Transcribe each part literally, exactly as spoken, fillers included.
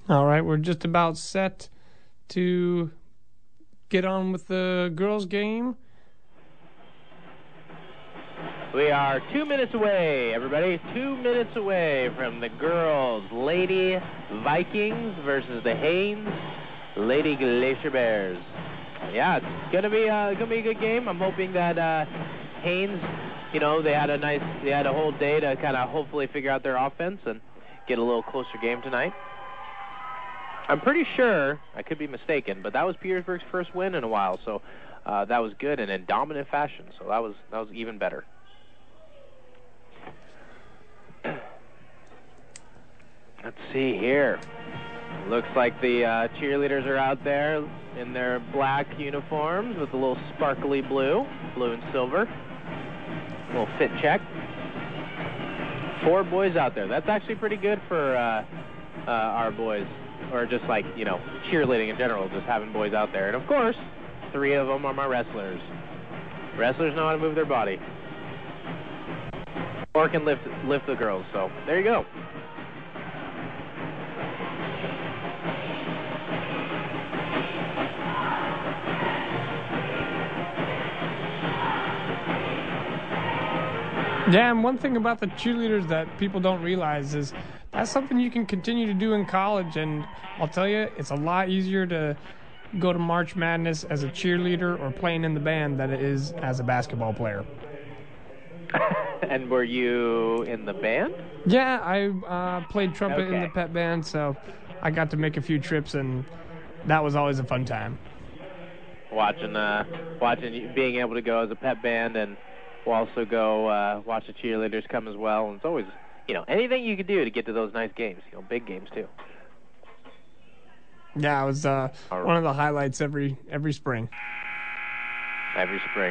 All right, we're just about set to get on with the girls' game. We are two minutes away, everybody. Two minutes away from the girls' Lady Vikings versus the Haines Lady Glacier Bears. Yeah, it's gonna be uh, gonna be a good game. I'm hoping that uh, Haines, you know, they had a nice, they had a whole day to kind of hopefully figure out their offense and get a little closer game tonight. I'm pretty sure, I could be mistaken, but that was Petersburg's first win in a while, so uh, that was good and in dominant fashion. So that was that was even better. Let's see here. Looks like the uh, cheerleaders are out there in their black uniforms with a little sparkly blue, blue and silver. A little fit check. Four boys out there. That's actually pretty good for uh, uh, our boys, or just like, you know, cheerleading in general, just having boys out there. And of course, three of them are my wrestlers. Wrestlers know how to move their body. Or can lift, lift the girls, so there you go. Yeah, and one thing about the cheerleaders that people don't realize is that's something you can continue to do in college, and I'll tell you, it's a lot easier to go to March Madness as a cheerleader or playing in the band than it is as a basketball player. And were you in the band? Yeah, I uh, played trumpet Okay. in the pep band, so I got to make a few trips, and that was always a fun time. Watching, uh, watching, you- being able to go as a pep band, and we'll also go uh, watch the cheerleaders come as well. And it's always, you know, anything you can do to get to those nice games, you know, big games too. Yeah, it was uh, All right. one of the highlights every every spring. Every spring.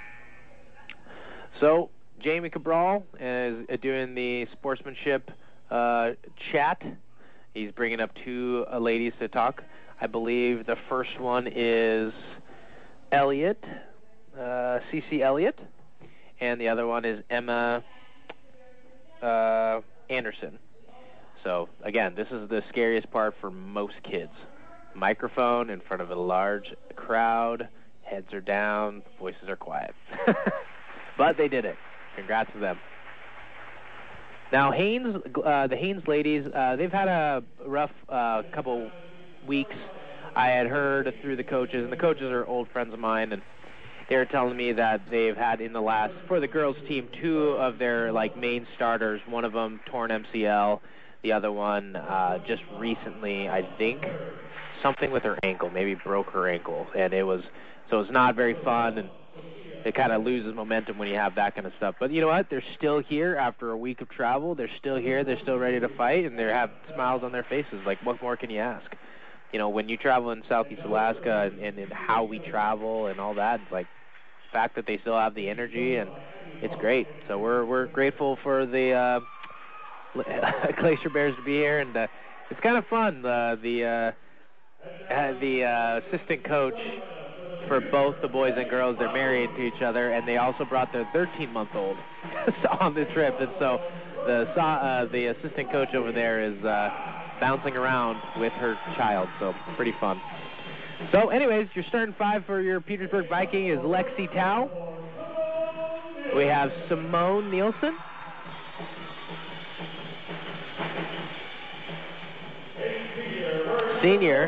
So, Jamie Cabral is uh, doing the sportsmanship uh, chat. He's bringing up two uh, ladies to talk. I believe the first one is Elliott, uh, Cece Elliott, and the other one is Emma uh, Anderson. So, again, this is the scariest part for most kids. Microphone in front of a large crowd, heads are down, voices are quiet. But they did it. Congrats to them. Now, Haines, uh, the Haines ladies, uh, they've had a rough uh, couple weeks. I had heard through the coaches, and the coaches are old friends of mine, and they were telling me that they've had in the last, for the girls team, two of their like main starters, one of them torn M C L, the other one uh, just recently, I think, something with her ankle, maybe broke her ankle, and it was, so it's not very fun, and it kind of loses momentum when you have that kind of stuff. But you know what? They're still here after a week of travel. They're still here. They're still ready to fight, and they have smiles on their faces. Like, what more can you ask? You know, when you travel in Southeast Alaska and, and, and how we travel and all that, it's like the fact that they still have the energy, and it's great. So we're we're grateful for the uh, Glacier Bears to be here, and uh, it's kind of fun. Uh, the uh, uh, the uh, assistant coach for both the boys and girls, they're married to each other, and they also brought their thirteen-month-old on the trip. And so the uh, the assistant coach over there is uh, bouncing around with her child, so pretty fun. So anyways, your starting five for your Petersburg Viking is Lexi Tao. We have Simone Nielsen. Senior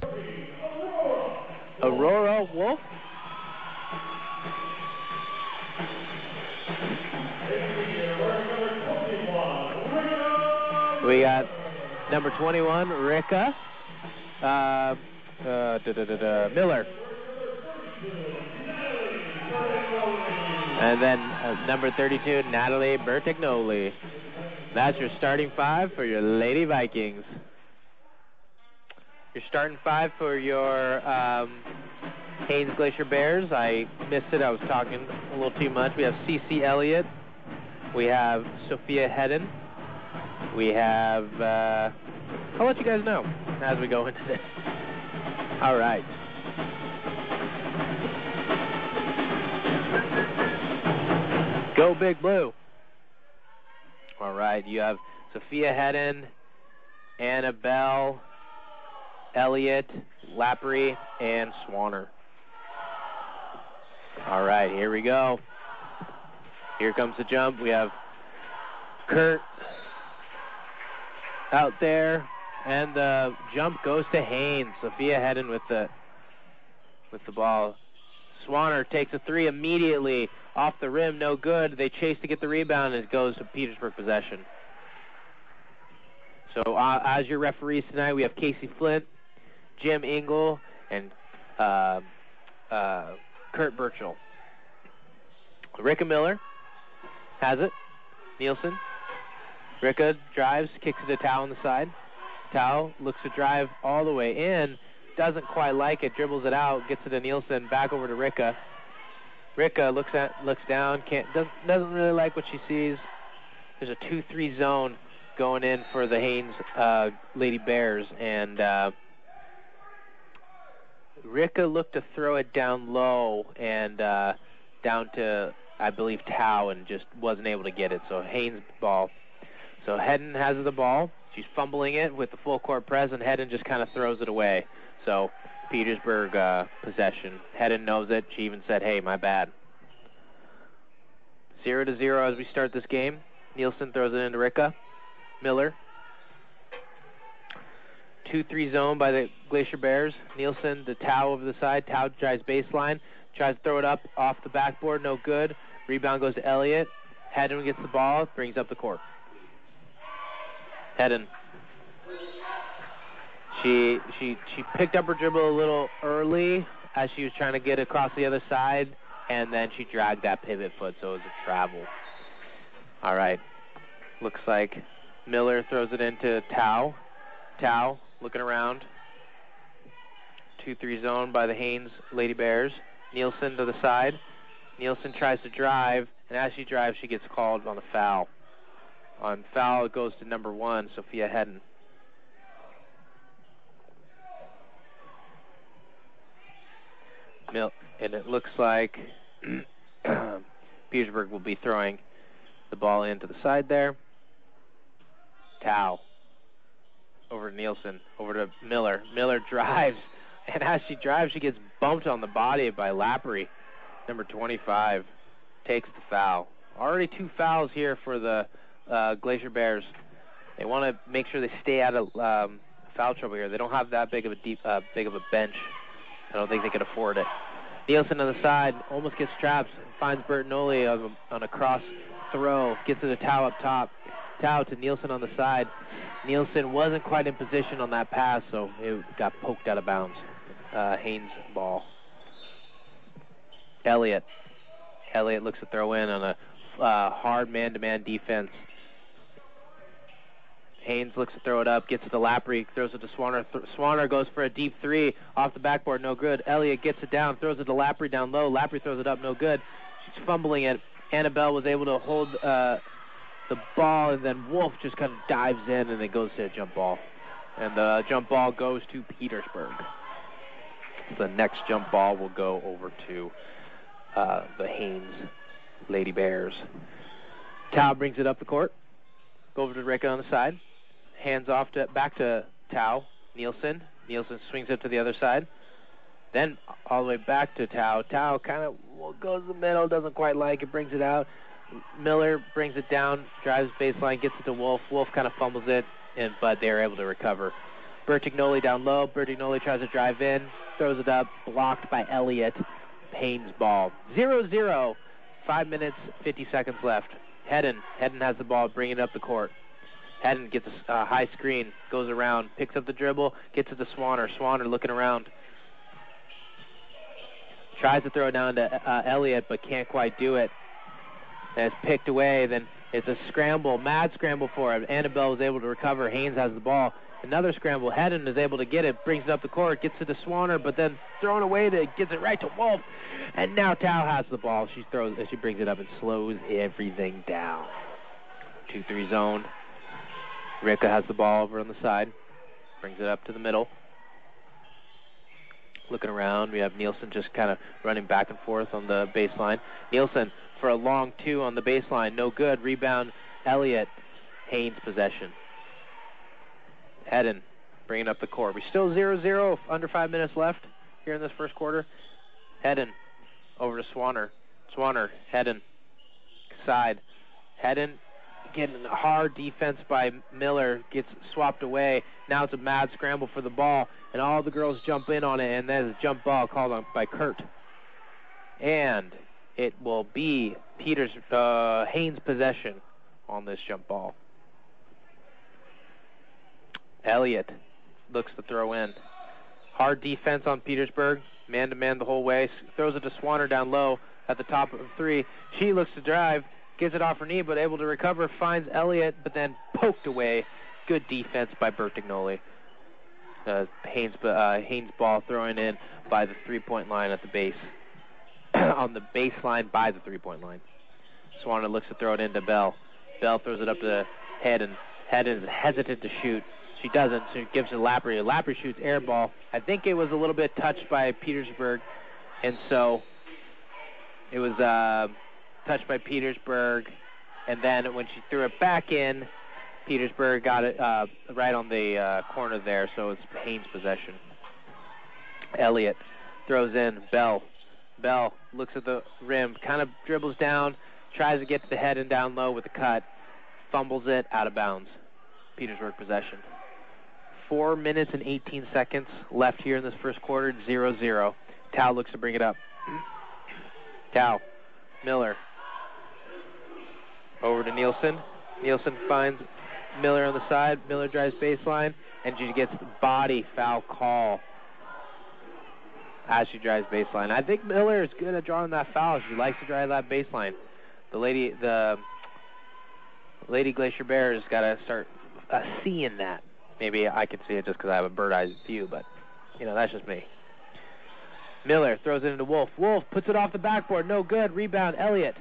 Aurora Wolf. We got number twenty-one, Rika uh, uh, da, da, da, da, Miller. And then uh, number thirty-two, Natalie Bertignoli. That's your starting five for your Lady Vikings. Your starting five for your um, Haines Glacier Bears. I missed it. I was talking a little too much. We have Cece Elliott. We have Sophia Hedden. We have, uh, I'll let you guys know as we go into this. All right. Go Big Blue. All right, you have Sophia Hedden, Annabelle Elliott, Lapri, and Swanner. All right, here we go. Here comes the jump. We have Kurt out there, and the jump goes to Haynes. Sophia Hedden with the with the ball. Swanner takes a three immediately off the rim, no good. They chase to get the rebound, and it goes to Petersburg possession. So uh, as your referees tonight, we have Casey Flint, Jim Engel, and uh, uh, Kurt Burchell. Ricka Miller has it. Nielsen. Ricka drives, kicks it to Tao on the side. Tao looks to drive all the way in. Doesn't quite like it, dribbles it out, gets it to Nielsen, back over to Ricka. Ricka looks at, looks down, can't doesn't, doesn't really like what she sees. There's a two three zone going in for the Haynes uh, Lady Bears, and uh, Ricka looked to throw it down low and uh, down to, I believe, Tao, and just wasn't able to get it. So Haynes ball. So Hedden has the ball. She's fumbling it with the full court press, and Hedden just kind of throws it away. So Petersburg uh, possession. Hedden knows it. She even said, hey, my bad. Zero to zero as we start this game. Nielsen throws it into Ricka. Miller. two three zone by the Glacier Bears. Nielsen, the Tao over the side. Tao tries baseline. Tries to throw it up off the backboard. No good. Rebound goes to Elliott. Hedden gets the ball. Brings up the court. Hedden. She she she picked up her dribble a little early as she was trying to get across the other side, and then she dragged that pivot foot, so it was a travel. All right. Looks like Miller throws it into Tao. Tao looking around. two three zone by the Haynes Lady Bears. Nielsen to the side. Nielsen tries to drive, and as she drives, she gets called on a foul. On foul, it goes to number one, Sophia Hedden. Mil- and it looks like Petersburg will be throwing the ball into the side there. Tao. Over to Nielsen. Over to Miller. Miller drives. And as she drives, she gets bumped on the body by Lapri. Number twenty-five takes the foul. Already two fouls here for the uh, Glacier Bears. They want to make sure they stay out of um, foul trouble here. They don't have that big of a deep, uh, big of a bench. I don't think they can afford it. Nielsen on the side almost gets trapped. Finds Bertinoli on a, on a cross throw. Gets to the Tao up top. Tao to Nielsen on the side. Nielsen wasn't quite in position on that pass, so it got poked out of bounds. Uh, Haynes ball. Elliott. Elliott looks to throw in on a uh, hard man-to-man defense. Haynes looks to throw it up, gets it to Lapri, throws it to Swanner. Th- Swanner goes for a deep three off the backboard, no good. Elliott gets it down, throws it to Lapri down low. Lapri throws it up, no good. She's fumbling it. Annabelle was able to hold uh, the ball, and then Wolf just kind of dives in, and it goes to a jump ball. And the jump ball goes to Petersburg. The next jump ball will go over to uh, the Haynes Lady Bears. Tao brings it up the court. Go over to Ricka on the side. Hands off to back to Tao. Nielsen. Nielsen swings it to the other side. Then all the way back to Tao. Tao kind of goes to the middle, doesn't quite like it, brings it out. Miller brings it down, drives baseline, gets it to Wolf. Wolf kind of fumbles it, and but they're able to recover. Bertignoli down low. Bertignoli tries to drive in, throws it up, blocked by Elliott. Haynes ball. zero zero. Five minutes, fifty seconds left. Hedden. Hedden has the ball, bringing it up the court. Hedden gets a uh, high screen, goes around, picks up the dribble, gets it to Swanner. Swanner looking around. Tries to throw it down to uh, Elliott, but can't quite do it. And it's picked away. Then it's a scramble, mad scramble for it. Annabelle was able to recover. Haynes has the ball. Another scramble. Hedden is able to get it, brings it up the court, gets it to Swanner, but then thrown away to gets it right to Wolf. And now Tao has the ball. She throws, she brings it up and slows everything down. two three zone. Ricka has the ball over on the side, brings it up to the middle. Looking around, we have Nielsen just kind of running back and forth on the baseline. Nielsen for a long two on the baseline, no good. Rebound, Elliott. Haynes possession. Hedden bringing up the court. We're still zero zero, under five minutes left here in this first quarter. Hedden over to Swanner. Swanner, Hedden, side. Hedden getting hard defense by Miller, gets swapped away. Now it's a mad scramble for the ball, and all the girls jump in on it, and there's a jump ball called on by Kurt. And it will be Peters, uh, Haynes' possession on this jump ball. Elliott looks to throw in. Hard defense on Petersburg, man-to-man the whole way. Throws it to Swanner down low at the top of three. She looks to drive, gets it off her knee, but able to recover, finds Elliott, but then poked away. Good defense by Bertignoli. Uh, Haynes, uh, Haynes ball thrown in by the three-point line at the base. On the baseline by the three-point line. Swanner looks to throw it into Bell. Bell throws it up to Hedden. Hedden is hesitant to shoot. She doesn't, so she gives it to Lapry. Lapry shoots air ball. I think it was a little bit touched by Petersburg, and so it was uh, touched by Petersburg, and then when she threw it back in, Petersburg got it uh, right on the uh, corner there, so it's Haynes' possession. Elliott throws in. Bell. Bell looks at the rim, kind of dribbles down, tries to get to the head and down low with the cut, fumbles it, out of bounds. Petersburg possession. Four minutes and eighteen seconds left here in this first quarter, zero zero. Tao looks to bring it up. Tao. Miller. Over to Nielsen. Nielsen finds Miller on the side. Miller drives baseline, and she gets the body foul call as she drives baseline. I think Miller is good at drawing that foul. She likes to drive that baseline. The lady, the Lady Glacier Bear has got to start uh, seeing that. Maybe I can see it just because I have a bird-eye view, but, you know, that's just me. Miller throws it into Wolf. Wolf puts it off the backboard. No good. Rebound, Elliott.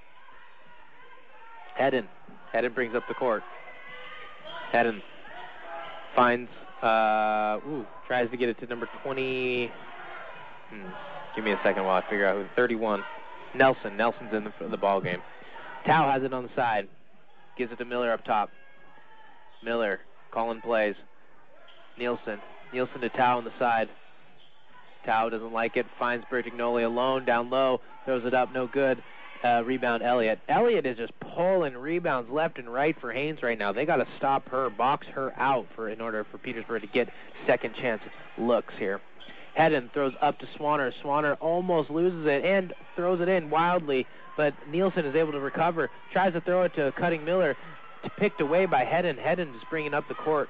Hedden. Hedden brings up the court. Hedden finds, uh, ooh, tries to get it to number twenty. Hmm. Give me a second while I figure out who. thirty-one. Nelson. Nelson's in the, the ball game. Tao has it on the side. Gives it to Miller up top. Miller calling plays. Nielsen. Nielsen to Tao on the side. Tao doesn't like it. Finds Bertignoli alone down low. Throws it up. No good. Uh, rebound Elliott. Elliott is just pulling rebounds left and right for Haynes right now. They got to stop her, box her out for in order for Petersburg to get second chance looks here. Hedden throws up to Swanner. Swanner almost loses it and throws it in wildly, but Nielsen is able to recover. Tries to throw it to Cutting Miller. Picked away by Hedden. Hedden just bringing up the court.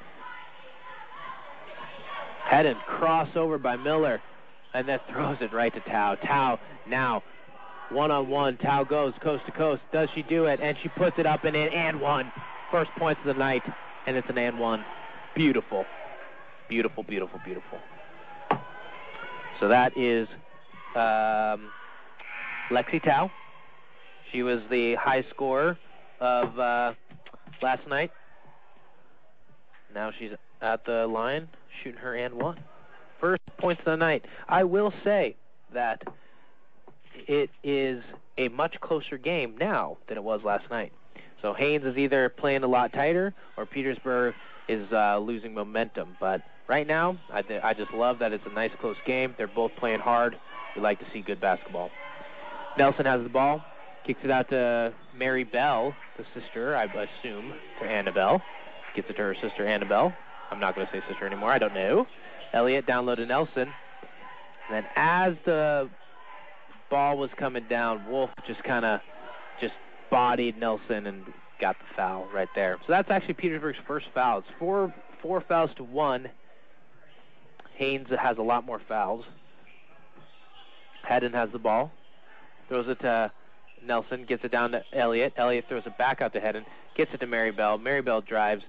Hedden crossover by Miller, and then throws it right to Tao. Tao now one-on-one. Tao goes coast to coast. Does she do it? And she puts it up and in and one. First points of the night, and it's an and one. Beautiful. Beautiful, beautiful, beautiful. So that is um, Lexi Tao. She was the high scorer of uh, last night. Now she's at the line, shooting her and one. First points of the night. I will say that it is a much closer game now than it was last night. So Haynes is either playing a lot tighter or Petersburg is uh, losing momentum. But right now, I, th- I just love that it's a nice close game. They're both playing hard. We like to see good basketball. Nelson has the ball. Kicks it out to Mary Bell, the sister, I assume, to Annabelle. Gets it to her sister, Annabelle. I'm not going to say sister anymore. I don't know. Elliott down low to Nelson. And then as the ball was coming down, Wolf just kind of just bodied Nelson and got the foul right there. So that's actually Petersburg's first foul. It's four, four fouls to one. Haynes has a lot more fouls. Hedden has the ball. Throws it to Nelson, gets it down to Elliott. Elliott throws it back out to Hedden, gets it to Mary Bell. Mary Bell drives,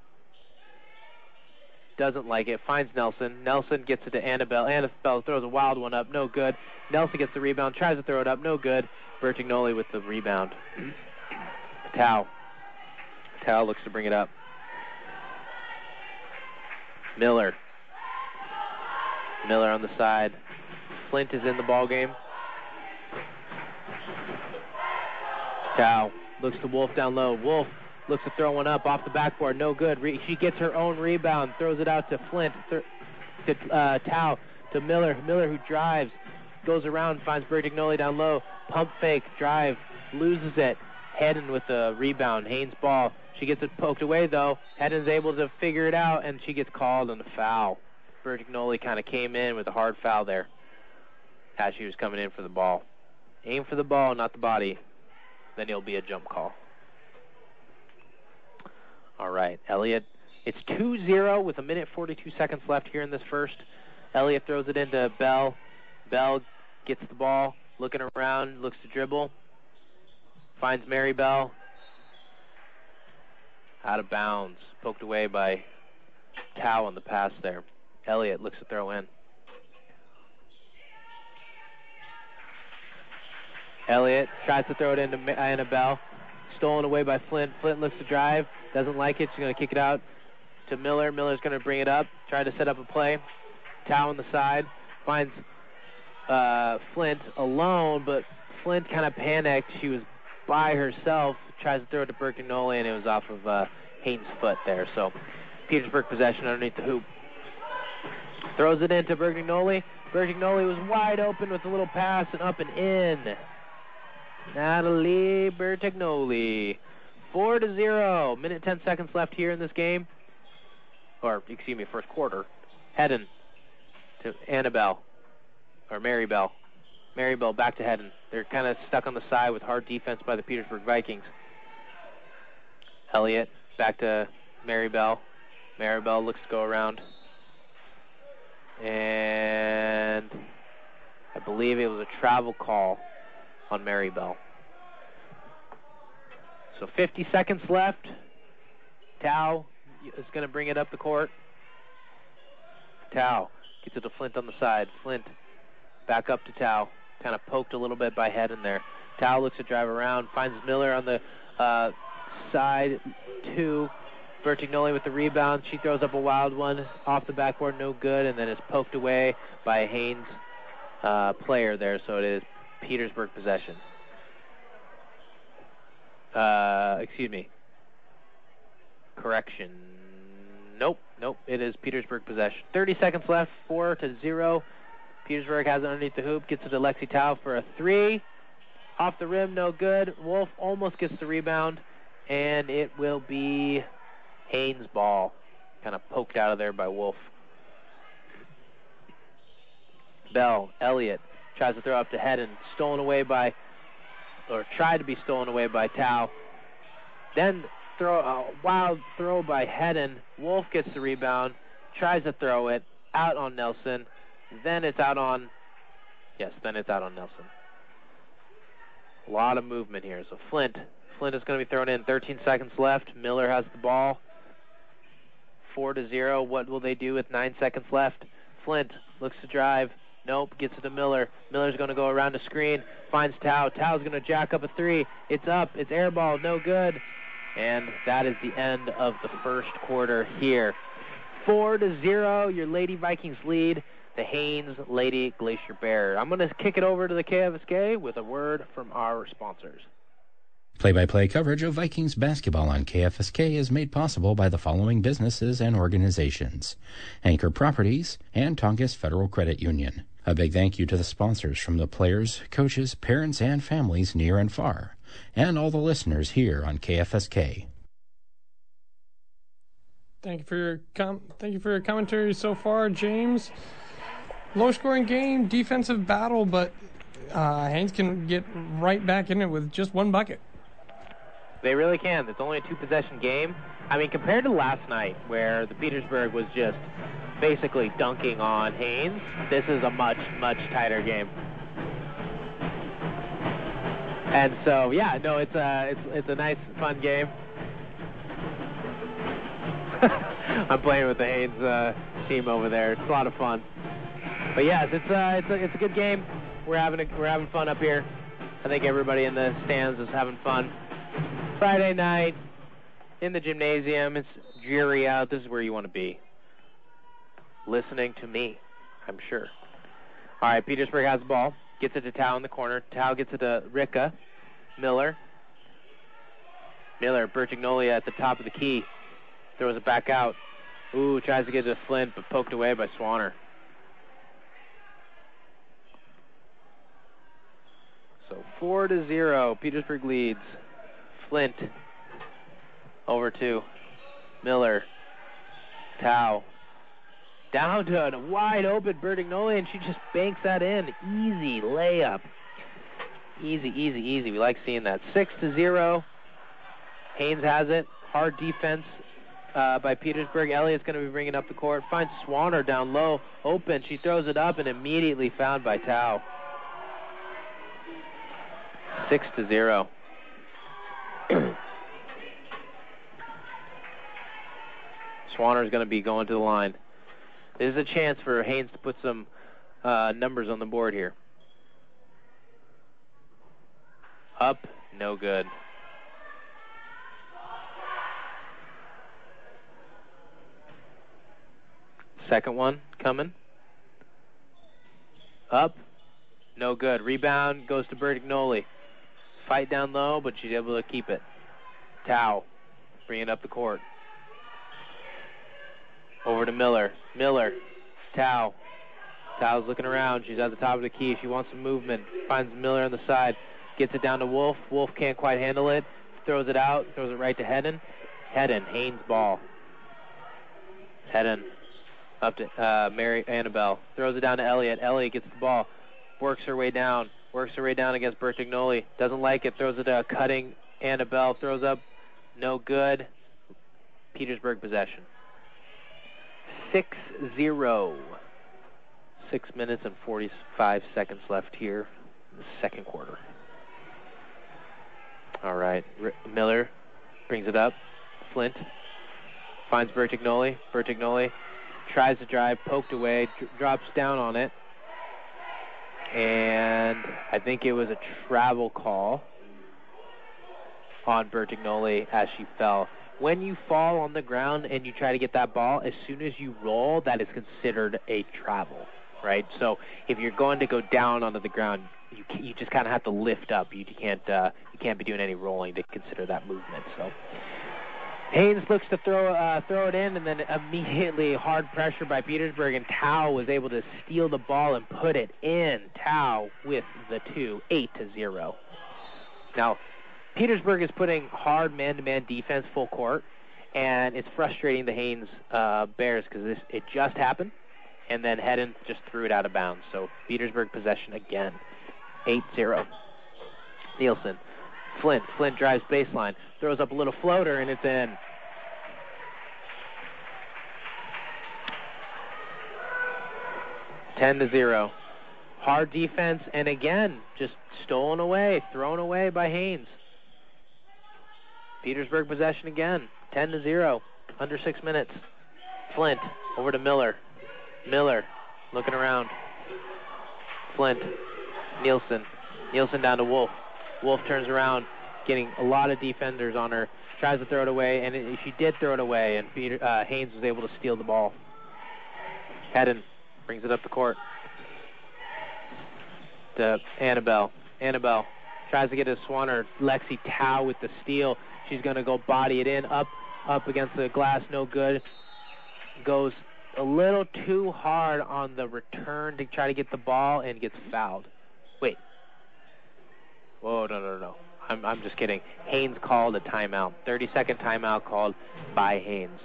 doesn't like it, finds Nelson. Nelson gets it to Annabelle. Annabelle throws a wild one up, no good. Nelson gets the rebound, tries to throw it up, no good. Bertignoli with the rebound. Tao. Tao looks to bring it up. Miller. Miller on the side. Flint is in the ball game. Tao looks to Wolf down low. Wolf looks to throw one up off the backboard, no good. Re- she gets her own rebound, throws it out to Flint, th- to uh, Tao, to Miller. Miller who drives, goes around, finds Bertignoli down low, pump fake, drive, loses it. Hedden with the rebound, Haynes ball. She gets it poked away though. Hedden's able to figure it out, and she gets called on the foul. Bertignoli kind of came in with a hard foul there as she was coming in for the ball. Aim for the ball, not the body. Then it'll be a jump call. All right, Elliott. It's two zero with a minute forty-two seconds left here in this first. Elliott throws it into Bell. Bell gets the ball, looking around, looks to dribble. Finds Mary Bell. Out of bounds. Poked away by Tao on the pass there. Elliott looks to throw in. Elliott tries to throw it into Anna Bell. Stolen away by Flint. Flint looks to drive. Doesn't like it. She's going to kick it out to Miller. Miller's going to bring it up. Try to set up a play. Tao on the side. Finds uh, Flint alone, but Flint kind of panicked. She was by herself. Tries to throw it to Bertignoli, and it was off of uh, Haynes' foot there. So Petersburg possession underneath the hoop. Throws it into Bertignoli. Bertignoli was wide open with a little pass and up and in. Natalie Bertignoli. Four to zero. Minute ten seconds left here in this game. Or, excuse me, first quarter. Hedden to Annabelle. Or Mary Bell. Mary Bell back to Hedden. They're kind of stuck on the side with hard defense by the Petersburg Vikings. Elliott back to Mary Bell. Mary Bell looks to go around. And I believe it was a travel call on Mary Bell. So fifty seconds left. Tao is going to bring it up the court. Tao gets it to Flint on the side. Flint back up to Tao. Kind of poked a little bit by Hedden there. Tao looks to drive around. Finds Miller on the uh, side two. Bertignoli with the rebound. She throws up a wild one off the backboard, no good, and then is poked away by a Haynes uh, player there, so it is Petersburg possession. Uh, excuse me. Correction. Nope, nope, it is Petersburg possession. thirty seconds left, four to zero. Petersburg has it underneath the hoop, gets it to Lexi Tao for a three. Off the rim, no good. Wolf almost gets the rebound, and it will be Haynes' ball, kind of poked out of there by Wolf. Bell, Elliott tries to throw up to Hedden, stolen away by, or tried to be stolen away by Tao. Then throw a wild throw by Hedden. Wolf gets the rebound, tries to throw it out on Nelson. Then it's out on, yes, then it's out on Nelson. A lot of movement here. So Flint, Flint is going to be thrown in. thirteen seconds left. Miller has the ball. Four to zero. What will they do with nine seconds left? Flint looks to drive. Nope. Gets it to Miller. Miller's going to go around the screen. Finds Tao. Tao's going to jack up a three. It's up. It's air ball. No good. And that is the end of the first quarter here. Four to zero. Your Lady Vikings lead the Haynes Lady Glacier Bear. I'm going to kick it over to the K F S K with a word from our sponsors. Play-by-play coverage of Vikings basketball on K F S K is made possible by the following businesses and organizations: Anchor Properties and Tongass Federal Credit Union. A big thank you to the sponsors from the players, coaches, parents, and families near and far, and all the listeners here on K F S K. Thank you for your com- thank you for your commentary so far, James. Low-scoring game, defensive battle, but uh, Haynes can get right back in it with just one bucket. They really can. It's only a two-possession game. I mean, compared to last night, where the Petersburg was just basically dunking on Haynes, this is a much, much tighter game. And so, yeah, no, it's a, it's, it's a nice, fun game. I'm playing with the Haynes uh, team over there. It's a lot of fun. But yes, it's uh, it's a, it's a good game. We're having a, we're having fun up here. I think everybody in the stands is having fun. Friday night in the gymnasium. It's dreary out. This is where you want to be. Listening to me, I'm sure. All right, Petersburg has the ball. Gets it to Tao in the corner. Tao gets it to Ricka. Miller. Miller, Bertignoli at the top of the key. Throws it back out. Ooh, tries to get it to Flint, but poked away by Swanner. So four to zero, Petersburg leads. Flint over to Miller. Tao. Down to a wide open Bertignoli, and she just banks that in. Easy layup. Easy, easy, easy. We like seeing that. Six to zero. Haynes has it. Hard defense uh, by Petersburg. Elliott's going to be bringing up the court. Finds Swanner down low. Open. She throws it up and immediately found by Tao. Six to zero. Swanner's going to be going to the line. There's a chance for Haynes to put some uh, numbers on the board here. Up, no good. Second one coming. Up, no good. Rebound goes to Bertignoli. Fight down low, but she's able to keep it. Tao, bringing up the court. Over to Miller. Miller, Tao. Tao's looking around. She's at the top of the key. She wants some movement. Finds Miller on the side. Gets it down to Wolf. Wolf can't quite handle it. Throws it out. Throws it right to Hedden. Hedden, Haynes ball. Hedden up to uh, Mary Annabelle. Throws it down to Elliott. Elliott gets the ball. Works her way down. Works her way down against Bertignoli. Doesn't like it. Throws it to cutting Annabelle. Throws up. No good. Petersburg possession. six zero. Six minutes and forty-five seconds left here in the second quarter. All right. R- Miller brings it up. Flint finds Bertignoli. Bertignoli tries to drive, poked away, d- drops down on it. And I think it was a travel call on Bertignoli as she fell. When you fall on the ground and you try to get that ball, as soon as you roll, that is considered a travel, right? So if you're going to go down onto the ground, you you just kind of have to lift up. You can't uh, you can't be doing any rolling to consider that movement. So Haynes looks to throw uh, throw it in, and then immediately hard pressure by Petersburg, and Tao was able to steal the ball and put it in. Tao with the two, eight to zero. Now, Petersburg is putting hard man-to-man defense full court, and it's frustrating the Haynes uh, Bears because this it just happened, and then Hedden just threw it out of bounds. So Petersburg possession again, eight zero. Nielsen, Flint, Flint drives baseline, throws up a little floater, and it's in. ten to zero. Hard defense, and again, just stolen away, thrown away by Haynes. Petersburg possession again, ten to zero, under six minutes. Flint over to Miller. Miller looking around. Flint, Nielsen. Nielsen down to Wolf. Wolf turns around, getting a lot of defenders on her. Tries to throw it away, and it, she did throw it away, and Peter, uh, Haynes was able to steal the ball. Hedden brings it up the court to Annabelle. Annabelle tries to get to Swanner. Lexi Tao with the steal. She's going to go body it in, up up against the glass, no good. Goes a little too hard on the return to try to get the ball and gets fouled. Wait. Whoa, no, no, no. I'm, I'm just kidding. Haynes called a timeout. thirty-second timeout called by Haynes.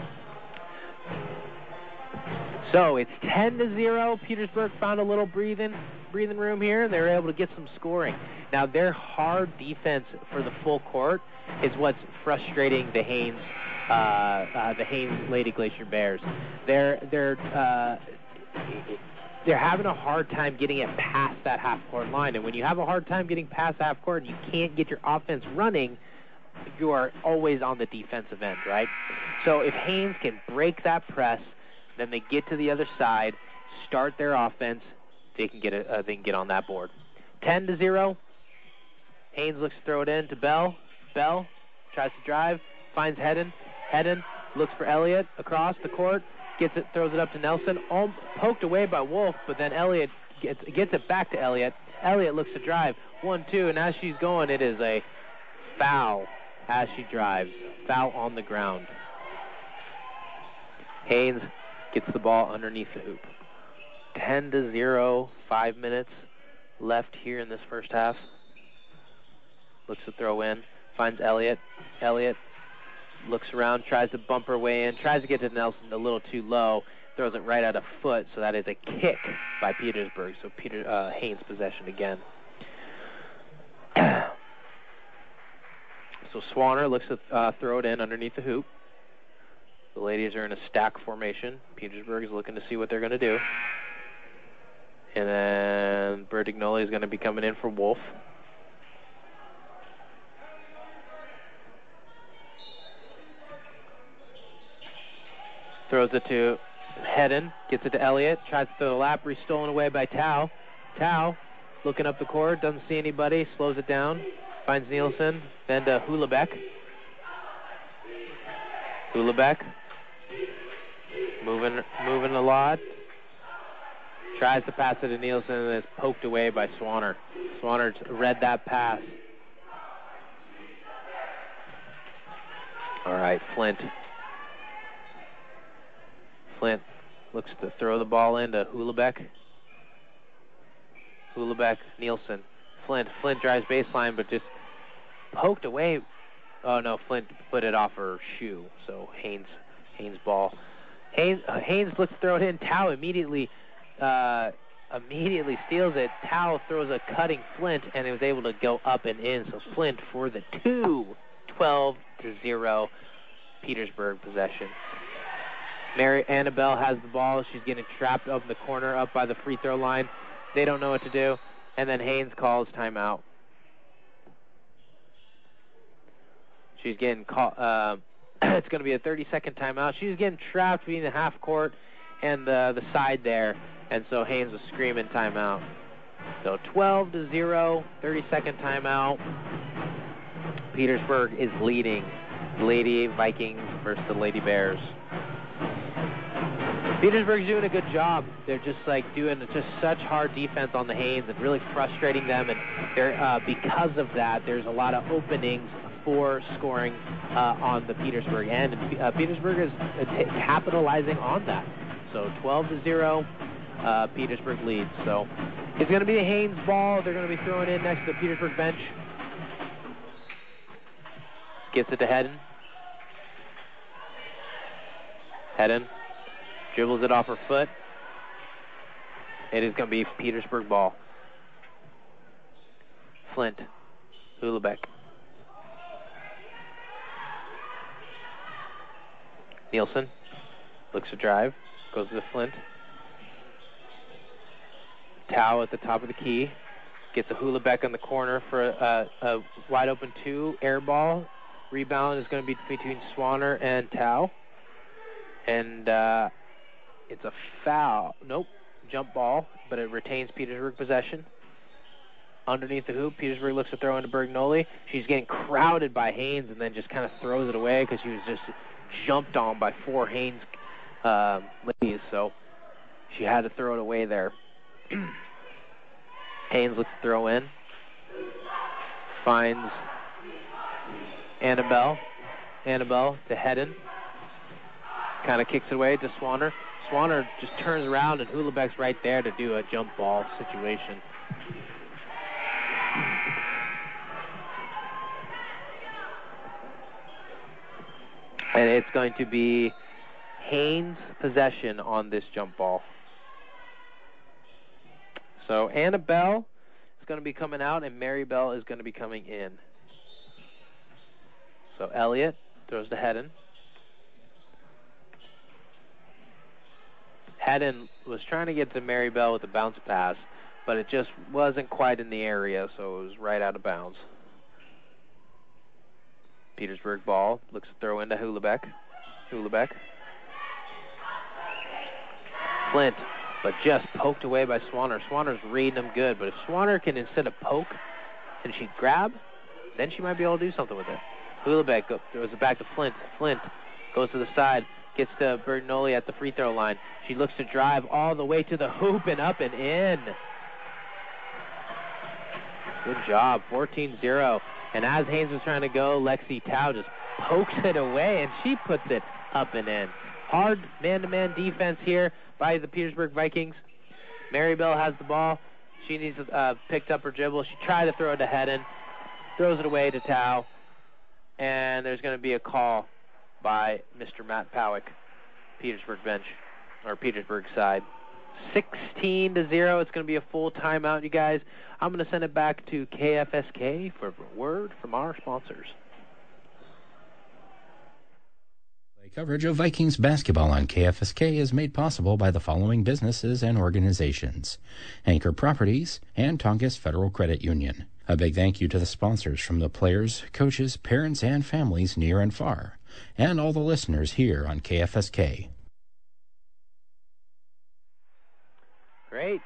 So it's ten to zero. Petersburg found a little breathing breathing room here. They were able to get some scoring. Now, their hard defense for the full court is what's frustrating the Haynes uh, uh, the Haynes Lady Glacier Bears. They're they're uh, they're having a hard time getting it past that half court line, and when you have a hard time getting past half court and you can't get your offense running, you are always on the defensive end, right? So if Haynes can break that press, then they get to the other side, start their offense, they can get a, uh, they can get on that board. ten to zero. Haynes looks to throw it in to Bell. Bell tries to drive, finds Hedden. Hedden looks for Elliott across the court, gets it, throws it up to Nelson. All poked away by Wolf, but then Elliott gets gets it back to Elliott. Elliott looks to drive. One, two, and as she's going, it is a foul as she drives. Foul on the ground. Haynes gets the ball underneath the hoop. ten to zero, five minutes left here in this first half. Looks to throw in, finds Elliott. Elliott looks around, tries to bump her way in, tries to get to Nelson a little too low, throws it right at a foot, so that is a kick by Petersburg. So Peter uh, Haynes possession again. So Swanner looks to uh, throw it in underneath the hoop. The ladies are in a stack formation. Petersburg is looking to see what they're going to do. And then Bertignoli is going to be coming in for Wolf. Throws it to Hedden, gets it to Elliott, tries to throw the lap, stolen away by Tao. Tao looking up the court, doesn't see anybody, slows it down, finds Nielsen, then to Hulabeck. Hulabeck moving, moving a lot. Tries to pass it to Nielsen and is poked away by Swanner. Swanner read that pass. All right, Flint. Flint looks to throw the ball into Hulabeck. Hulabeck, Nielsen. Flint. Flint drives baseline, but just poked away. Oh, no, Flint put it off her shoe. So Haynes, Haynes ball. Haynes, uh, Haynes looks to throw it in. Tao immediately, uh, immediately steals it. Tao throws a cutting Flint, and it was able to go up and in. So Flint for the two, twelve to zero, Petersburg possession. Mary Annabelle has the ball. She's getting trapped up in the corner, up by the free throw line. They don't know what to do. And then Haynes calls timeout. She's getting called. Uh, it's going to be a thirty-second timeout. She's getting trapped between the half court and uh, the side there. And so Haynes was screaming timeout. So twelve to zero, thirty-second timeout. Petersburg is leading. Lady Vikings versus the Lady Bears. Petersburg's doing a good job. They're just like doing just such hard defense on the Haynes and really frustrating them. And they're, uh, because of that, there's a lot of openings for scoring uh, on the Petersburg end. And uh, Petersburg is uh, t- capitalizing on that. So twelve to zero, uh, Petersburg leads. So it's going to be the Haynes ball. They're going to be throwing in next to the Petersburg bench. Gets it to Hedden. Hedden. Dribbles it off her foot. It is going to be Petersburg ball. Flint. Hulabeck. Nielsen. Looks to drive. Goes to the Flint. Tao at the top of the key. Gets a Hulabeck in the corner for a, a wide open two. Air ball. Rebound is going to be between Swanner and Tao. And, uh... it's a foul. Nope. Jump ball, but it retains Petersburg possession. Underneath the hoop, Petersburg looks to throw into Bergnoli. She's getting crowded by Haynes and then just kind of throws it away because she was just jumped on by four Haynes uh, ladies, so she had to throw it away there. Haynes looks to throw in. Finds Annabelle. Annabelle to Hedden. Kind of kicks it away to Swanner. Swanner just turns around and Hulabeck's right there to do a jump ball situation. And it's going to be Haynes' possession on this jump ball. So Annabelle is going to be coming out and Marybelle is going to be coming in. So Elliott throws to Hedden. Hedden was trying to get to Marybelle with a bounce pass, but it just wasn't quite in the area, so it was right out of bounds. Petersburg ball looks to throw into Hulabeck. Hulabeck. Flint, but just poked away by Swanner. Swanner's reading him good, but if Swanner can, instead of poke, and she grab, then she might be able to do something with it. Hulabeck throws it back to Flint. Flint goes to the side. Gets to Bergnoli at the free throw line. She looks to drive all the way to the hoop and up and in. Good job, fourteen zero. And as Haynes was trying to go, Lexi Tao just pokes it away, and she puts it up and in. Hard man-to-man defense here by the Petersburg Vikings. Maribel has the ball. She needs to uh, picked up her dribble. She tried to throw it to Hedden, throws it away to Tao, and there's going to be a call by Mister Matt Powick, Petersburg bench, or Petersburg side. sixteen to zero. It's going to be a full timeout, you guys. I'm going to send it back to K F S K for a word from our sponsors. Coverage of Vikings basketball on K F S K is made possible by the following businesses and organizations: Anchor Properties and Tongass Federal Credit Union. A big thank you to the sponsors from the players, coaches, parents, and families near and far, and all the listeners here on K F S K. Great.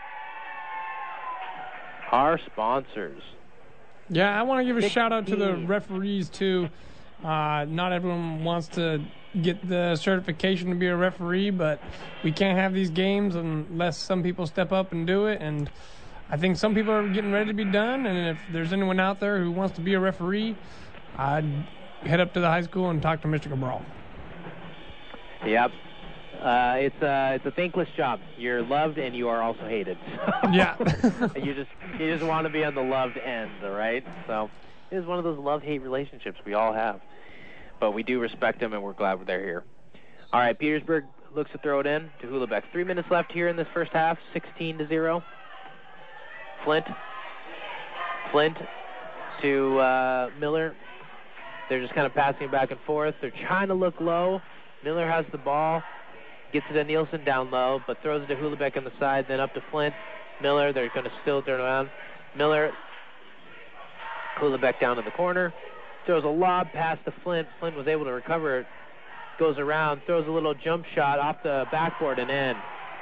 Our sponsors. Yeah, I want to give a shout out to the referees too. Uh, not everyone wants to get the certification to be a referee, but we can't have these games unless some people step up and do it. And I think some people are getting ready to be done. And if there's anyone out there who wants to be a referee, I'd head up to the high school and talk to Mister Cabral. Yep. Uh, it's a it's a thankless job. You're loved and you are also hated. So yeah. you just you just want to be on the loved end, all right? So it is one of those love-hate relationships we all have. But we do respect them, and we're glad they're here. All right, Petersburg looks to throw it in to Hulebeck. Three minutes left here in this first half, sixteen to zero. Flint. Flint to uh, Miller. They're just kind of passing back and forth. They're trying to look low. Miller has the ball. Gets it to Nielsen down low, but throws it to Hulebeck on the side, then up to Flint. Miller, they're going to still turn around. Miller, Hulebeck down in the corner. Throws a lob pass to Flint. Flint was able to recover it. Goes around, throws a little jump shot off the backboard and in.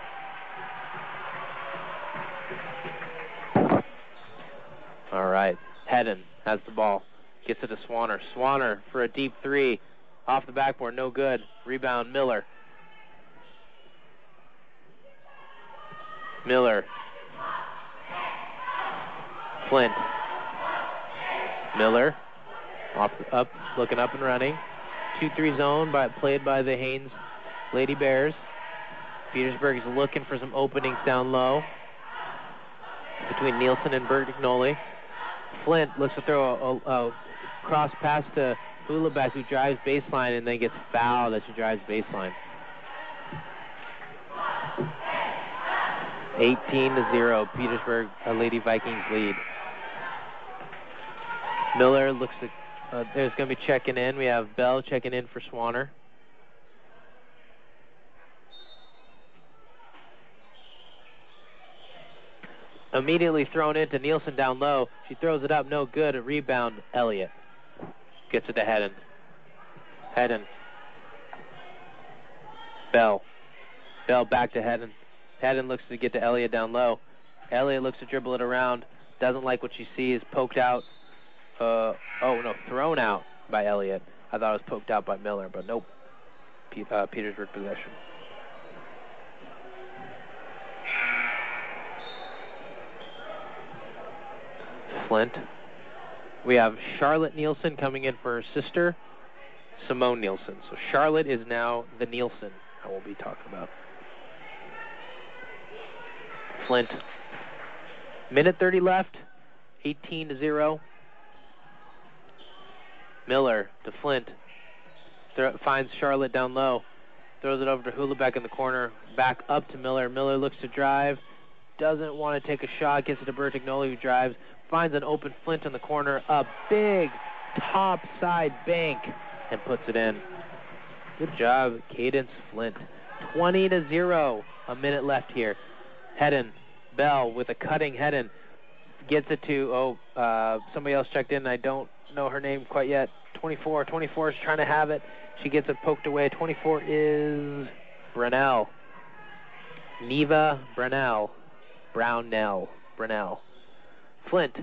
All right. Hedden has the ball. Gets it to Swanner. Swanner for a deep three. Off the backboard, no good. Rebound, Miller. Miller. Flint. Miller. Off, up, looking up and running. two three zone by, played by the Haynes Lady Bears. Petersburg is looking for some openings down low between Nielsen and Bertignoli. Flint looks to throw a, a, a cross pass to Hulebeck, who drives baseline and then gets fouled as she drives baseline. eighteen to zero, Petersburg uh, Lady Vikings lead. Miller looks to Uh, there's going to be checking in. We have Bell checking in for Swanner. Immediately thrown into Nielsen down low. She throws it up, no good. A rebound, Elliott. Gets it to Hedden. Hedden. Bell. Bell back to Hedden. Hedden looks to get to Elliott down low. Elliott looks to dribble it around. Doesn't like what she sees. Poked out. Uh, oh, no, thrown out by Elliott. I thought it was poked out by Miller, but nope. P- uh, Petersburg possession. Flint. We have Charlotte Nielsen coming in for her sister, Simone Nielsen. So Charlotte is now the Nielsen I will be talking about. Flint. Minute thirty left. eighteen to zero. Miller to Flint. Th- finds Charlotte down low. Throws it over to Hulebeck in the corner. Back up to Miller. Miller looks to drive. Doesn't want to take a shot. Gets it to Bertignoli, who drives. Finds an open Flint in the corner. A big top side bank and puts it in. Good job, Cadence Flint. twenty to zero. A minute left here. Hedden. Bell with a cutting Hedden. Gets it to, oh, uh, somebody else checked in. I don't know her name quite yet. twenty-four. twenty-four is trying to have it. She gets it poked away. twenty-four is Brunel. Neva Brunel. Brownell. Brunel. Flint.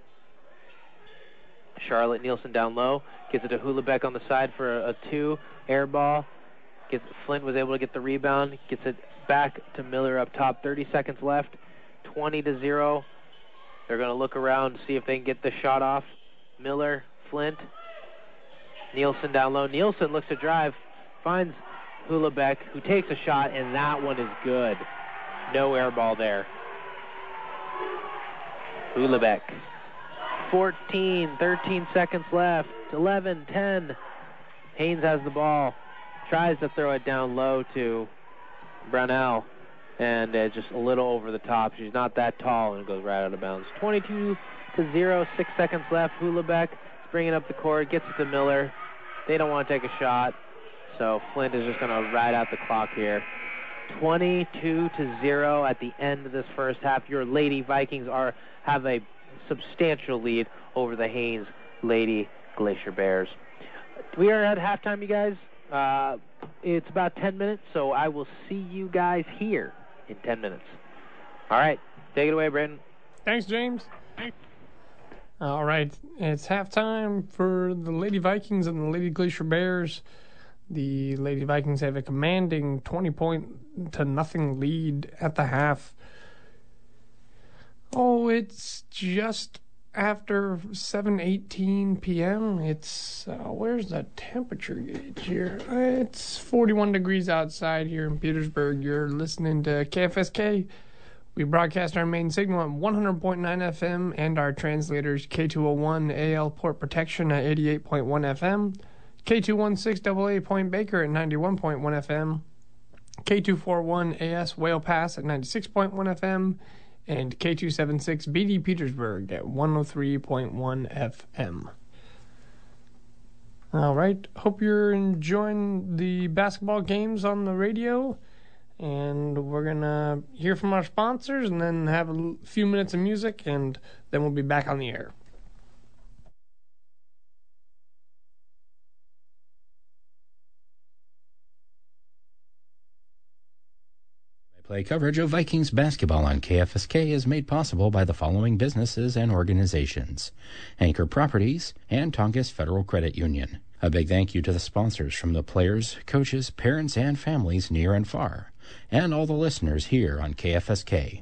Charlotte Nielsen down low. Gets it to Hulebeck on the side for a, a two. Air ball. Gets, Flint was able to get the rebound. Gets it back to Miller up top. thirty seconds left. twenty to zero. They're going to look around to see if they can get the shot off. Miller, Flint, Nielsen down low. Nielsen looks to drive, finds Hulabeck, who takes a shot, and that one is good. No air ball there. Hulabeck. fourteen, thirteen seconds left. eleven, ten. Haynes has the ball. Tries to throw it down low to Brownell. And uh, just a little over the top. She's not that tall, and it goes right out of bounds. twenty-two to zero, six seconds left. Hulabeck is bringing up the court, gets it to Miller. They don't want to take a shot, so Flint is just going to ride out the clock here. twenty-two to zero at the end of this first half. Your Lady Vikings are have a substantial lead over the Haynes Lady Glacier Bears. We are at halftime, you guys. Uh, it's about ten minutes, so I will see you guys here in ten minutes. All right, take it away, Brandon. Thanks, James. All right, it's halftime for the Lady Vikings and the Lady Glacier Bears. The Lady Vikings have a commanding twenty point to nothing lead at the half. Oh, it's just after seven eighteen p.m. It's, uh, where's the temperature gauge here? It's forty-one degrees outside here in Petersburg. You're listening to K F S K. We broadcast our main signal at one hundred point nine F M and our translators K two oh one A L Port Protection at eighty-eight point one F M, K two sixteen A A Point Baker at ninety-one point one F M, K two forty-one A S Whale Pass at ninety-six point one F M, and K two seventy-six B D Petersburg at one oh three point one F M. All right, hope you're enjoying the basketball games on the radio, and we're going to hear from our sponsors and then have a few minutes of music, and then we'll be back on the air. Play coverage of Vikings basketball on K F S K is made possible by the following businesses and organizations: Anchor Properties and Tongass Federal Credit Union. A big thank you to the sponsors from the players, coaches, parents, and families near and far, and all the listeners here on K F S K.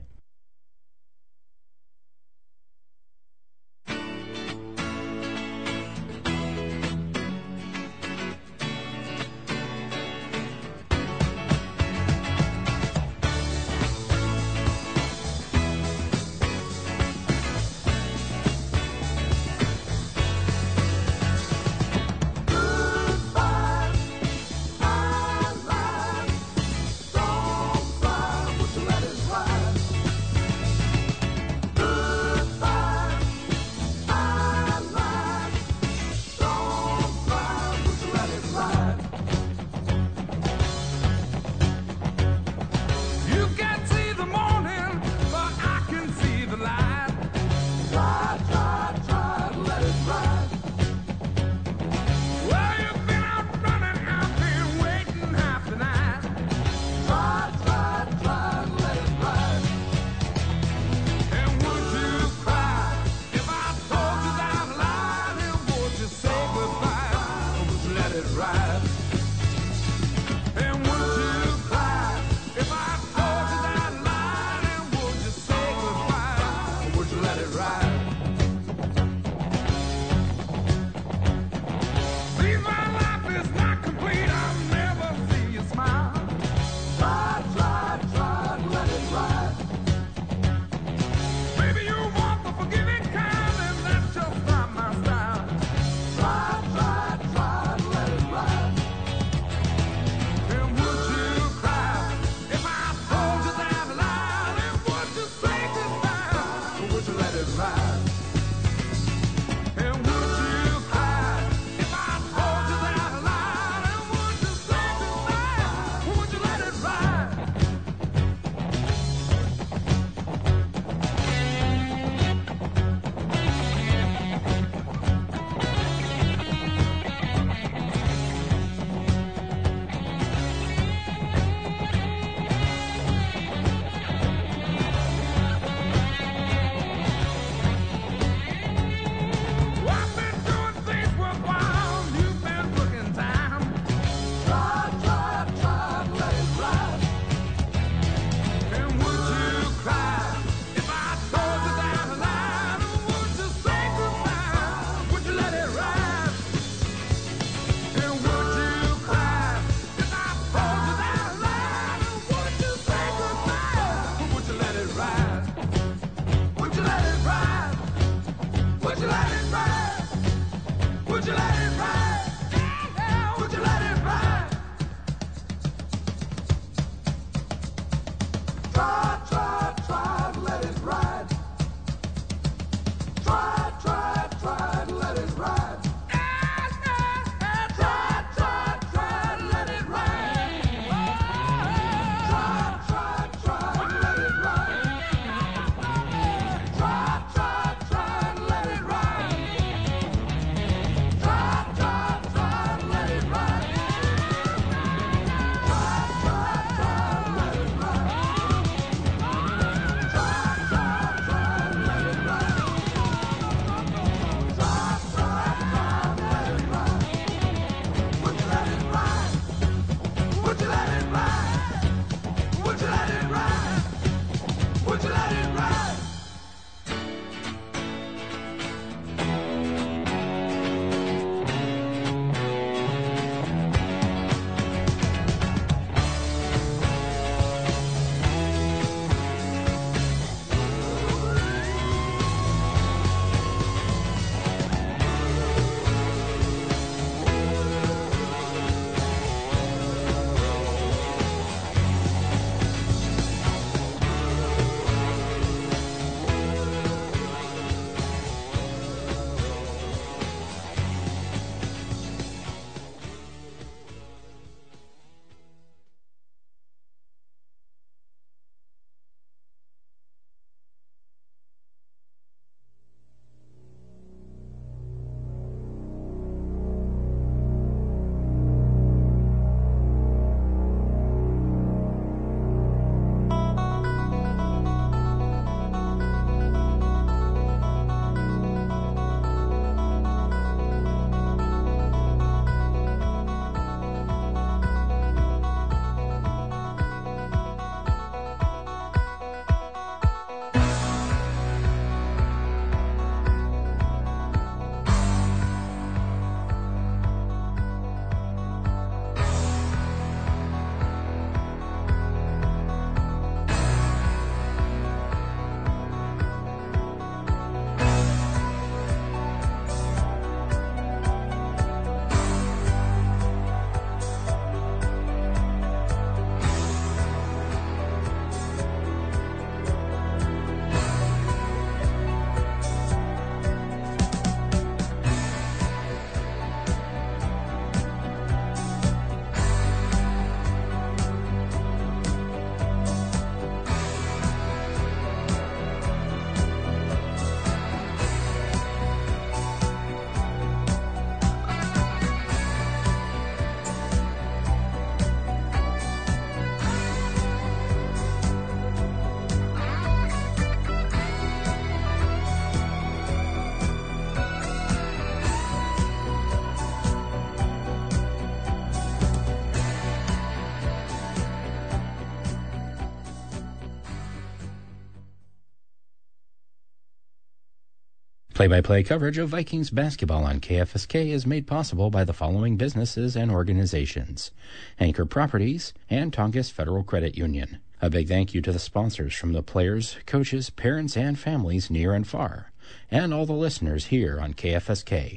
Play-by-play coverage of Vikings basketball on K F S K is made possible by the following businesses and organizations: Anchor Properties and Tongass Federal Credit Union. A big thank you to the sponsors from the players, coaches, parents, and families near and far, and all the listeners here on K F S K.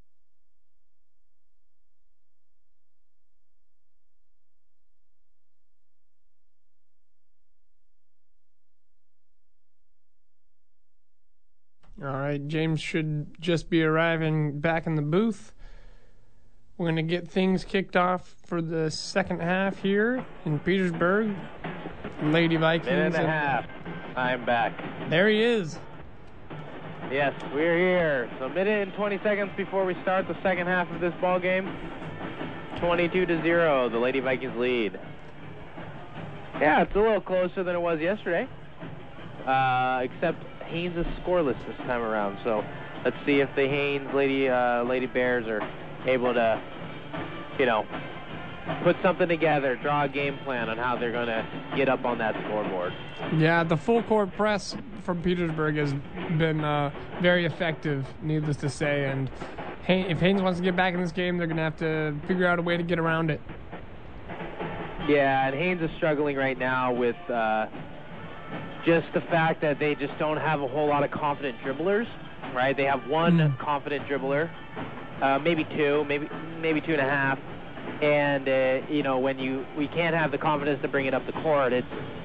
All right, James should just be arriving back in the booth. We're going to get things kicked off for the second half here in Petersburg. Lady Vikings. Minute and a half. I'm back. There he is. Yes, we're here. So minute and twenty seconds before we start the second half of this ball game. twenty-two to zero, the Lady Vikings lead. Yeah, it's a little closer than it was yesterday. Uh, except Haynes is scoreless this time around. So let's see if the Haynes Lady uh, Lady Bears are able to, you know, put something together, draw a game plan on how they're going to get up on that scoreboard. Yeah, the full court press from Petersburg has been uh, very effective, needless to say. And Hay- if Haynes wants to get back in this game, they're going to have to figure out a way to get around it. Yeah, and Haynes is struggling right now with uh, just the fact that they just don't have a whole lot of confident dribblers, right? They have one mm. confident dribbler, uh, maybe two, maybe maybe two and a half. And, uh, you know, when you we can't have the confidence to bring it up the court, it's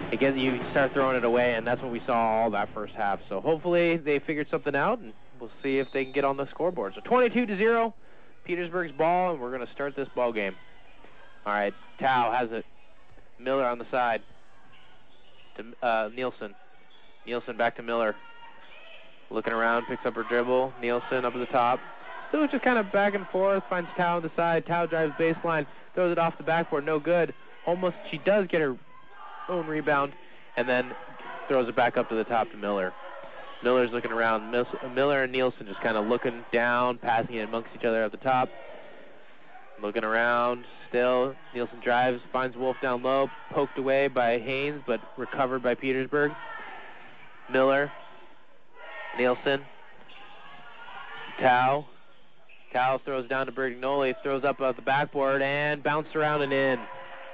again, you start throwing it away, and that's what we saw all that first half. So hopefully they figured something out, and we'll see if they can get on the scoreboard. So twenty-two to zero, Petersburg's ball, and we're going to start this ball game. All right, Tao has it. Miller on the side to uh, Nielsen. Nielsen back to Miller. Looking around, picks up her dribble. Nielsen up at the top. So it's just kind of back and forth. Finds Tao on the side. Tao drives baseline. Throws it off the backboard. No good. Almost, she does get her own rebound. And then throws it back up to the top to Miller. Miller's looking around. Miller and Nielsen just kind of looking down, passing it amongst each other at the top. Looking around. Still, Nielsen drives, finds Wolf down low. Poked away by Haynes, but recovered by Petersburg. Miller. Nielsen. Tao. Tao throws down to Bertignoli, throws up at the backboard, and bounced around and in.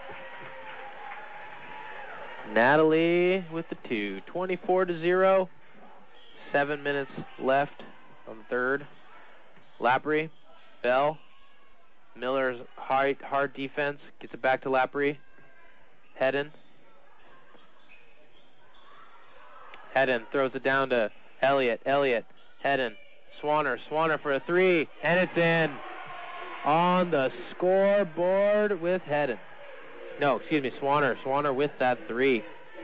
Natalie with the two. twenty-four to zero. Seven minutes left on the third. Lapry. Bell. Miller's hard, hard defense. Gets it back to Lapry. Hedden. Hedden throws it down to Elliott. Elliott. Hedden. Swanner. Swanner for a three. And it's in. On the scoreboard with Hedden. No, excuse me, Swanner. Swanner with that three.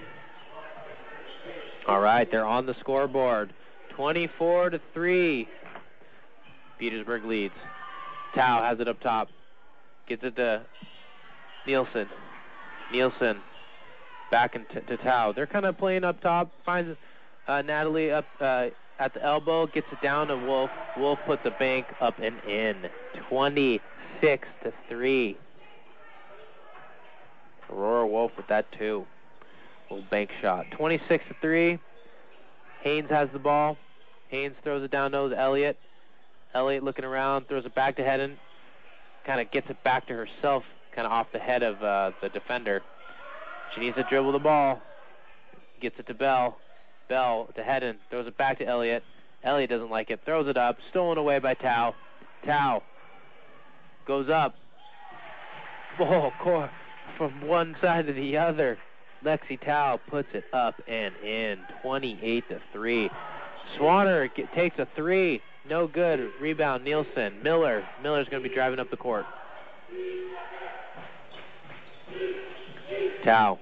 All right, they're on the scoreboard. twenty-four to three. Petersburg leads. Tao has it up top. Gets it to Nielsen. Nielsen back into to Tao. They're kind of playing up top. Finds uh, Natalie up uh, at the elbow. Gets it down to Wolf. Wolf puts a bank up and in. twenty-six to three. Aurora Wolf with that two. Little bank shot. twenty-six to three. Haynes has the ball. Haynes throws it down to Elliott. Elliott looking around, throws it back to Hedden. Kind of gets it back to herself, kind of off the head of uh, the defender. She needs to dribble the ball. Gets it to Bell. Bell to Hedden. Throws it back to Elliott. Elliott doesn't like it. Throws it up. Stolen away by Tao. Tao goes up. Oh, core from one side to the other. Lexi Tao puts it up and in. twenty-eight to three. Swanner get, takes a three. No good. Rebound, Nielsen. Miller. Miller's going to be driving up the court. Tao.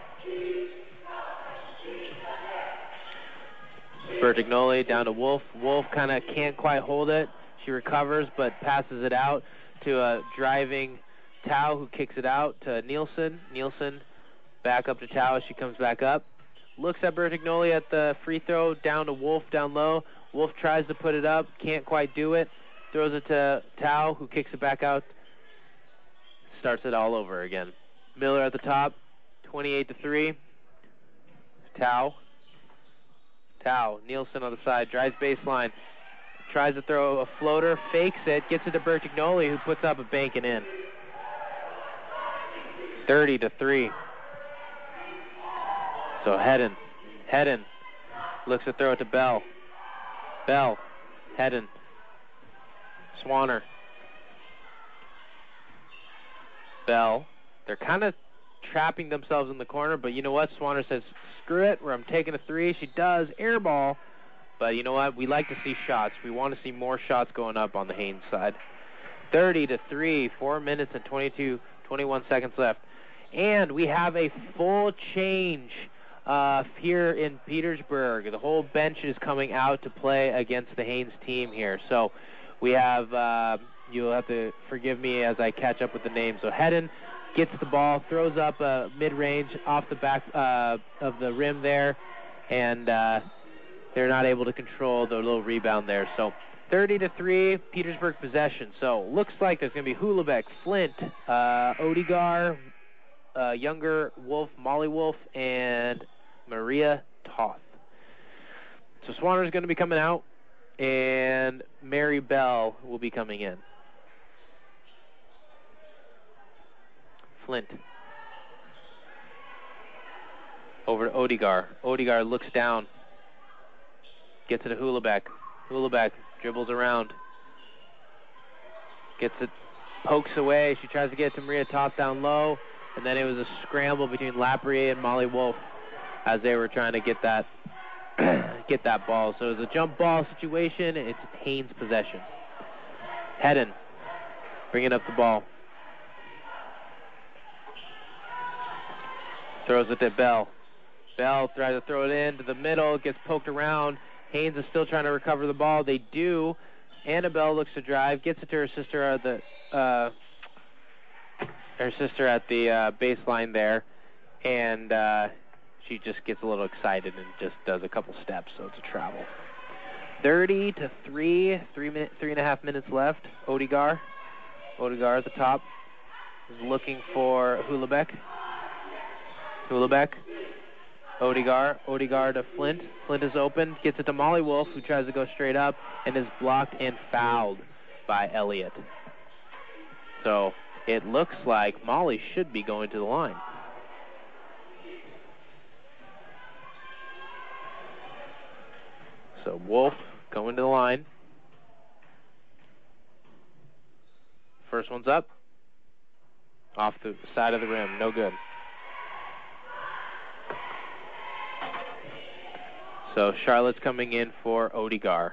Bertignoli down to Wolf. Wolf kind of can't quite hold it. She recovers, but passes it out to a driving Tao, who kicks it out to Nielsen. Nielsen back up to Tao as she comes back up. Looks at Bertignoli at the free throw, down to Wolf down low. Wolf tries to put it up, can't quite do it. Throws it to Tao, who kicks it back out. Starts it all over again. Miller at the top, twenty-eight to three. Tao. Tao. Nielsen on the side, drives baseline. Tries to throw a floater, fakes it, gets it to Bertignoli, who puts up a bank and in. thirty to three. So Hedden. Hedden looks to throw it to Bell. Bell. Hedden. Swanner. Bell. They're kind of trapping themselves in the corner, but you know what? Swanner says, screw it, where I'm taking a three. She does. Air ball. But you know what? We like to see shots. We want to see more shots going up on the Haynes side. thirty to three. Four minutes and twenty-two, twenty-one seconds left. And we have a full change Uh, here in Petersburg. The whole bench is coming out to play against the Haynes team here. So we have, uh, you'll have to forgive me as I catch up with the names. So Hedden gets the ball, throws up a mid-range off the back uh, of the rim there, and uh, they're not able to control the little rebound there. So thirty to three, Petersburg possession. So looks like there's going to be Hulabeck, Flint, uh, Odigar, uh, Younger, Wolf, Molly Wolf, and Maria Toth. So Swanner's going to be coming out, and Mary Bell will be coming in. Flint. Over to Odigar. Odigar looks down. Gets it to Hulabeck. Hulabeck dribbles around. Gets it, pokes away. She tries to get it to Maria Toth down low, and then it was a scramble between Laprie and Molly Wolf. as they were trying to get that get that ball. So it was a jump ball situation. It's Haynes' possession. Hedden bringing up the ball. Throws it to Bell. Bell tries to throw it into the middle, gets poked around. Haynes is still trying to recover the ball. They do. Annabelle looks to drive, gets it to her sister at the uh, her sister at the uh, baseline there, and uh, she just gets a little excited and just does a couple steps, so it's a travel. thirty to three, three minute, three and a half minutes left. Odegar, Odegar at the top is looking for Houellebecq. Houellebecq, Odegar, Odegar to Flint. Flint is open, gets it to Molly Wolf, who tries to go straight up and is blocked and fouled by Elliott. So it looks like Molly should be going to the line. So Wolf going to the line. First one's up. Off the side of the rim, no good. So Charlotte's coming in for Odegar.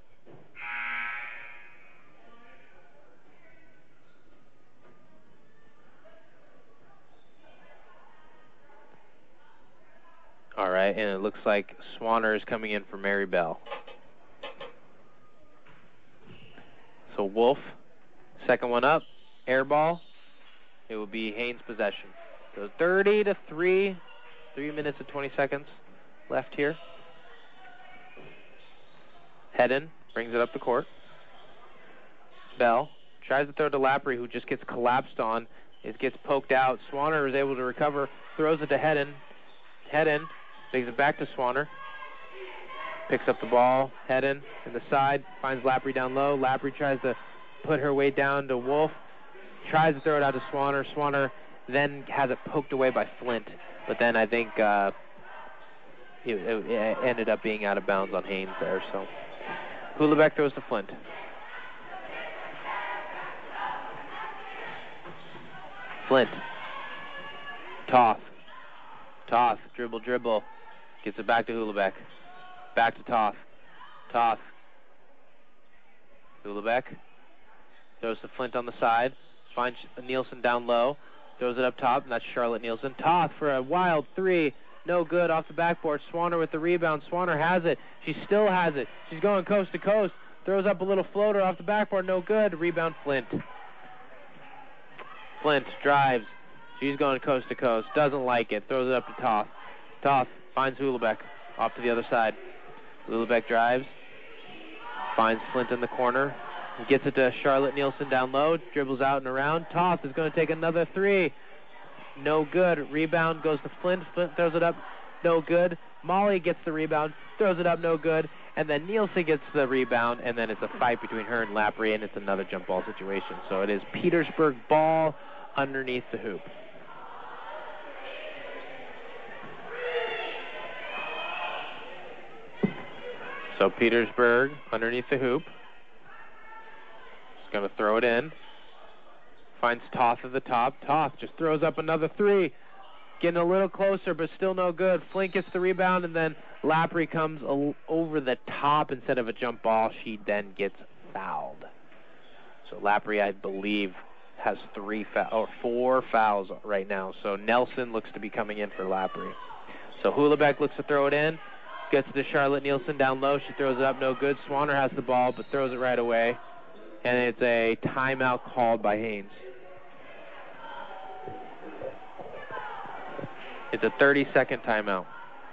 All right, and it looks like Swanner is coming in for Mary Bell. So Wolf, second one up, air ball. It will be Haynes' possession. So thirty to three, three minutes and twenty seconds left here. Hedden brings it up the court. Bell tries to throw to Lapry, who just gets collapsed on. It gets poked out. Swanner is able to recover, throws it to Hedden. Hedden takes it back to Swanner. Picks up the ball. Hedden in the side, finds Lapry down low. Lapry tries to put her way down to Wolf. Tries to throw it out to Swanner. Swanner then has it poked away by Flint. But then I think uh, it, it, it ended up being out of bounds on Haynes there. So Houellebecq throws to Flint. Flint. Toth. Toth, dribble, dribble. Gets it back to Houellebecq. Back to Toth. Toth. Houellebecq. Throws to Flint on the side. Finds Nielsen down low. Throws it up top, and that's Charlotte Nielsen. Toth for a wild three. No good off the backboard. Swanner with the rebound. Swanner has it. She still has it. She's going coast to coast. Throws up a little floater off the backboard. No good. Rebound Flint. Flint drives. She's going coast to coast. Doesn't like it. Throws it up to Toth. Toth finds Houellebecq off to the other side. Houellebecq drives. Finds Flint in the corner. Gets it to Charlotte Nielsen down low. Dribbles out and around. Toth is going to take another three. No good. Rebound goes to Flint. Flint throws it up. No good. Molly gets the rebound. Throws it up. No good. And then Nielsen gets the rebound. And then it's a fight between her and Lapry. And it's another jump ball situation. So it is Petersburg ball underneath the hoop. So Petersburg underneath the hoop. He's going to throw it in. Finds Toth at the top. Toth just throws up another three. Getting a little closer, but still no good. Flint gets the rebound, and then Lapry comes a- over the top instead of a jump ball. She then gets fouled. So Lapry, I believe, has three foul- or four fouls right now. So Nelson looks to be coming in for Lapry. So Houellebecq looks to throw it in. Gets to Charlotte Nielsen down low. She throws it up, no good. Swanner has the ball, but throws it right away. And it's a timeout called by Haynes. It's a thirty-second timeout.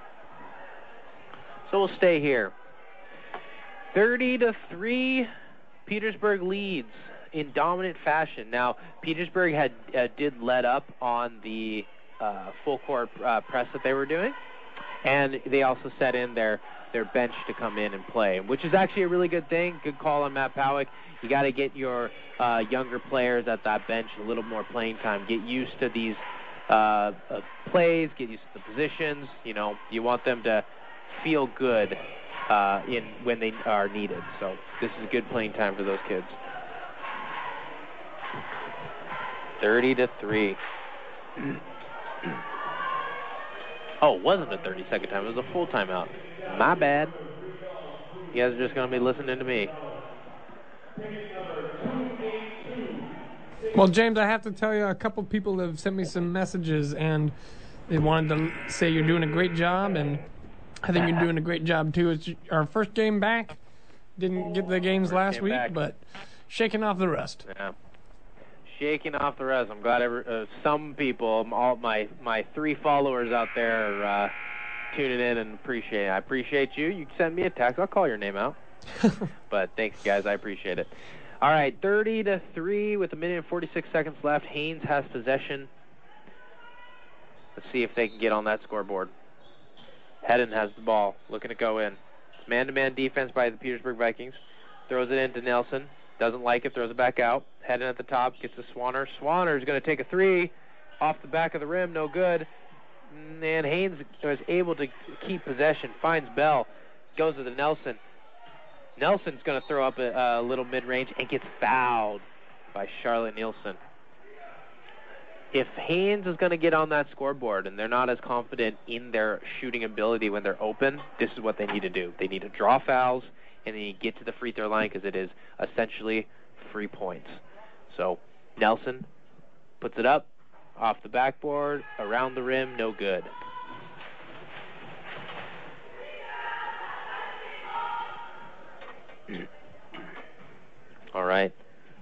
So we'll stay here. thirty to three, Petersburg leads in dominant fashion. Now, Petersburg had uh, did let up on the uh, full court uh, press that they were doing. And they also set in their, their bench to come in and play, which is actually a really good thing. Good call on Matt Powick. You got to get your uh, younger players at that bench a little more playing time. Get used to these uh, uh, plays. Get used to the positions. You know, you want them to feel good uh, in when they are needed. So this is a good playing time for those kids. thirty to three. Oh, it wasn't a thirty-second time. It was a full timeout. My bad. You guys are just going to be listening to me. Well, James, I have to tell you, a couple people have sent me some messages, and they wanted to say you're doing a great job, and I think you're doing a great job, too. It's our first game back. Didn't get the games First last game week, back. but shaking off the rust. Yeah. Shaking off the rest. I'm glad every, uh, some people, all my my three followers out there, are uh, tuning in and appreciate it. I appreciate you. You can send me a text. I'll call your name out. But thanks, guys. I appreciate it. All right, thirty to three with a minute and forty-six seconds left. Haynes has possession. Let's see if they can get on that scoreboard. Hedden has the ball, looking to go in. It's man-to-man defense by the Petersburg Vikings. Throws it into Nelson. Doesn't like it, throws it back out. Hedden at the top, gets to Swanner. Swanner is going to take a three off the back of the rim, no good. And Haynes was able to keep possession, finds Bell, goes to the Nelson. Nelson's going to throw up a, a little mid-range and gets fouled by Charlotte Nielsen. If Haynes is going to get on that scoreboard and they're not as confident in their shooting ability when they're open, this is what they need to do. They need to draw fouls and they need to get to the free throw line because it is essentially free points. So Nelson puts it up, off the backboard, around the rim, no good. All right.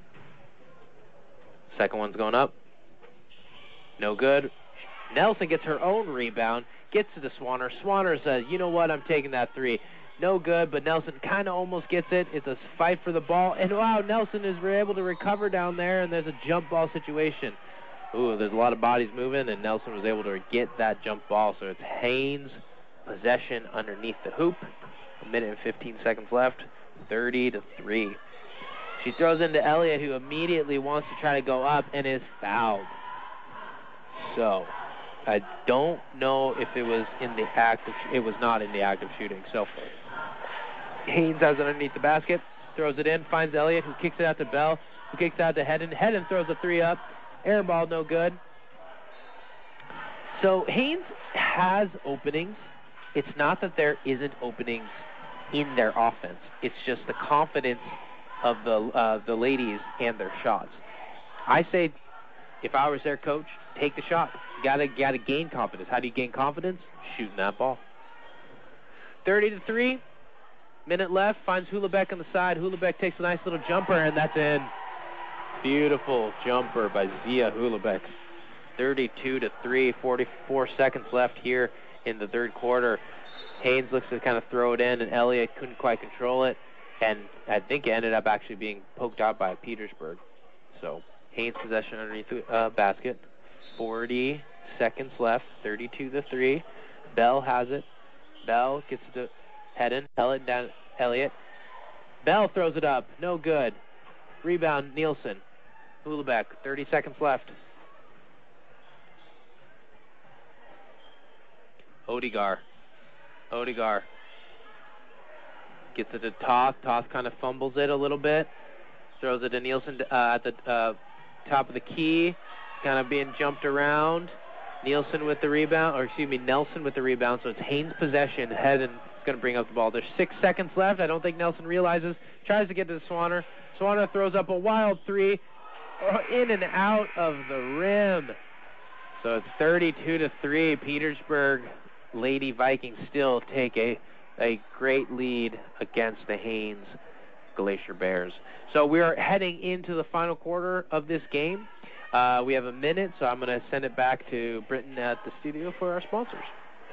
Second one's going up. No good. Nelson gets her own rebound, gets to the Swanner. Swanner says, you know what, I'm taking that three. No good, but Nelson kind of almost gets it. It's a fight for the ball. And, wow, Nelson is able to recover down there, and there's a jump ball situation. Ooh, there's a lot of bodies moving, and Nelson was able to get that jump ball. So it's Haynes' possession underneath the hoop. A minute and fifteen seconds left. thirty to three. She throws into Elliott, who immediately wants to try to go up and is fouled. So I don't know if it was in the act of, it was not in the act of shooting. So Haynes has it underneath the basket, throws it in, finds Elliott, who kicks it out to Bell, who kicks it out to Hedden. Hedden throws a three up. Air ball, no good. So Haynes has openings. It's not that there isn't openings in their offense. It's just the confidence of the uh, the ladies and their shots. I say, if I was their coach, take the shot. You gotta gotta gain confidence. How do you gain confidence? Shooting that ball. thirty to three. Minute left. Finds Hulabeck on the side. Hulabeck takes a nice little jumper, and that's in. Beautiful jumper by Zia Hulabeck. thirty-two to three. forty-four seconds left here in the third quarter. Haynes looks to kind of throw it in, and Elliott couldn't quite control it. And I think it ended up actually being poked out by Petersburg. So Haynes possession underneath the uh, basket. forty seconds left. thirty-two to three. Bell has it. Bell gets to Hedden. Elliott down. Elliott. Bell throws it up. No good. Rebound, Nielsen. Hulabeck. thirty seconds left. Odegar. Odegar. Gets it to Toth. Toth kind of fumbles it a little bit. Throws it to Nielsen uh, at the uh, top of the key. Kind of being jumped around. Nielsen with the rebound, or excuse me, Nelson with the rebound. So it's Haynes' possession. Hedden is going to bring up the ball. There's six seconds left. I don't think Nelson realizes. Tries to get to the Swanner. Swanner throws up a wild three. In and out of the rim. So it's thirty-two to three. Petersburg Lady Vikings still take a, a great lead against the Haynes Glacier Bears. So we are heading into the final quarter of this game. Uh, we have a minute, so I'm going to send it back to Britton at the studio for our sponsors.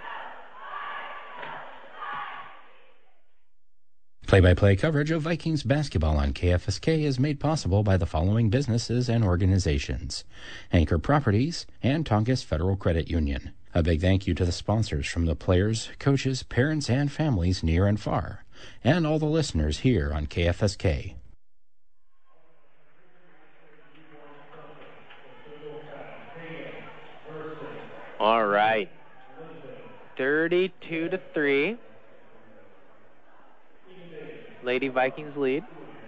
Play-by-play coverage of Vikings basketball on K F S K is made possible by the following businesses and organizations: Anchor Properties and Tongass Federal Credit Union. A big thank you to the sponsors from the players, coaches, parents, and families near and far, and all the listeners here on K F S K. All right. thirty-two to three. Lady Vikings lead.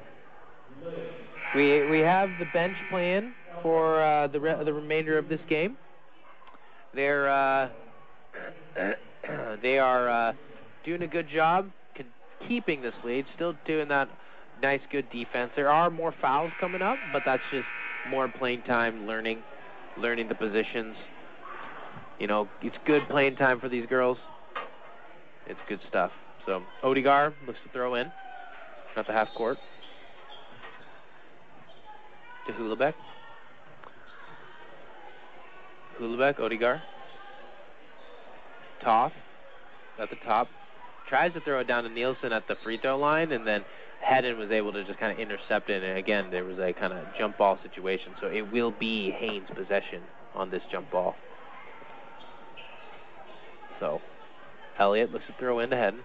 We we have the bench plan for uh, the re- the remainder of this game. They're uh, they are uh, doing a good job keeping this lead, still doing that nice, good defense. There are more fouls coming up, but that's just more playing time, learning, learning the positions. You know, it's good playing time for these girls. It's good stuff. So Odegaard looks to throw in at the half court to Hulabeck. Hulabeck, Odegaard. Toth at the top. Tries to throw it down to Nielsen at the free throw line, and then Hedden was able to just kind of intercept it. And again, there was a kind of jump ball situation. So it will be Haynes' possession on this jump ball. So Elliott looks to throw into Hedden.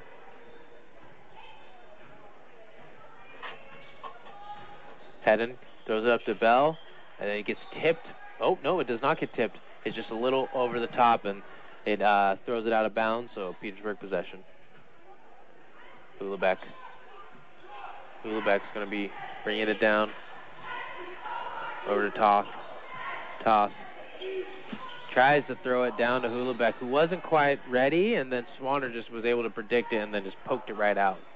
Hedden throws it up to Bell, and then it gets tipped. Oh, no, it does not get tipped. It's just a little over the top, and it uh, throws it out of bounds, so Petersburg possession. Hulabeck. Hulabeck's going to be bringing it down over to Toth. Toth tries to throw it down to Hulabeck, who wasn't quite ready, and then Swanner just was able to predict it and then just poked it right out.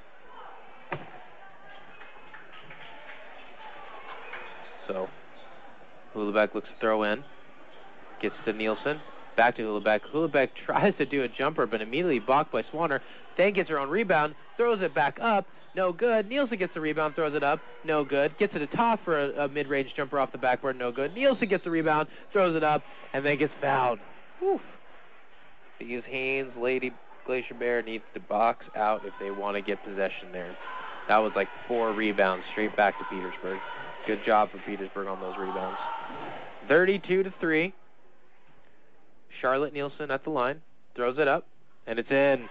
So Hulabeck looks to throw in. Gets to Nielsen. Back to Hulabeck. Hulabeck tries to do a jumper, but immediately blocked by Swanner. Then gets her own rebound. Throws it back up. No good. Nielsen gets the rebound. Throws it up. No good. Gets it to Toth for a, a mid-range jumper off the backboard. No good. Nielsen gets the rebound. Throws it up. And then gets fouled. Whew. These Haynes, Lady Glacier Bear needs to box out if they want to get possession there. That was like four rebounds straight back to Petersburg. Good job for Petersburg on those rebounds. thirty-two to three. Charlotte Nielsen at the line. Throws it up. And it's in.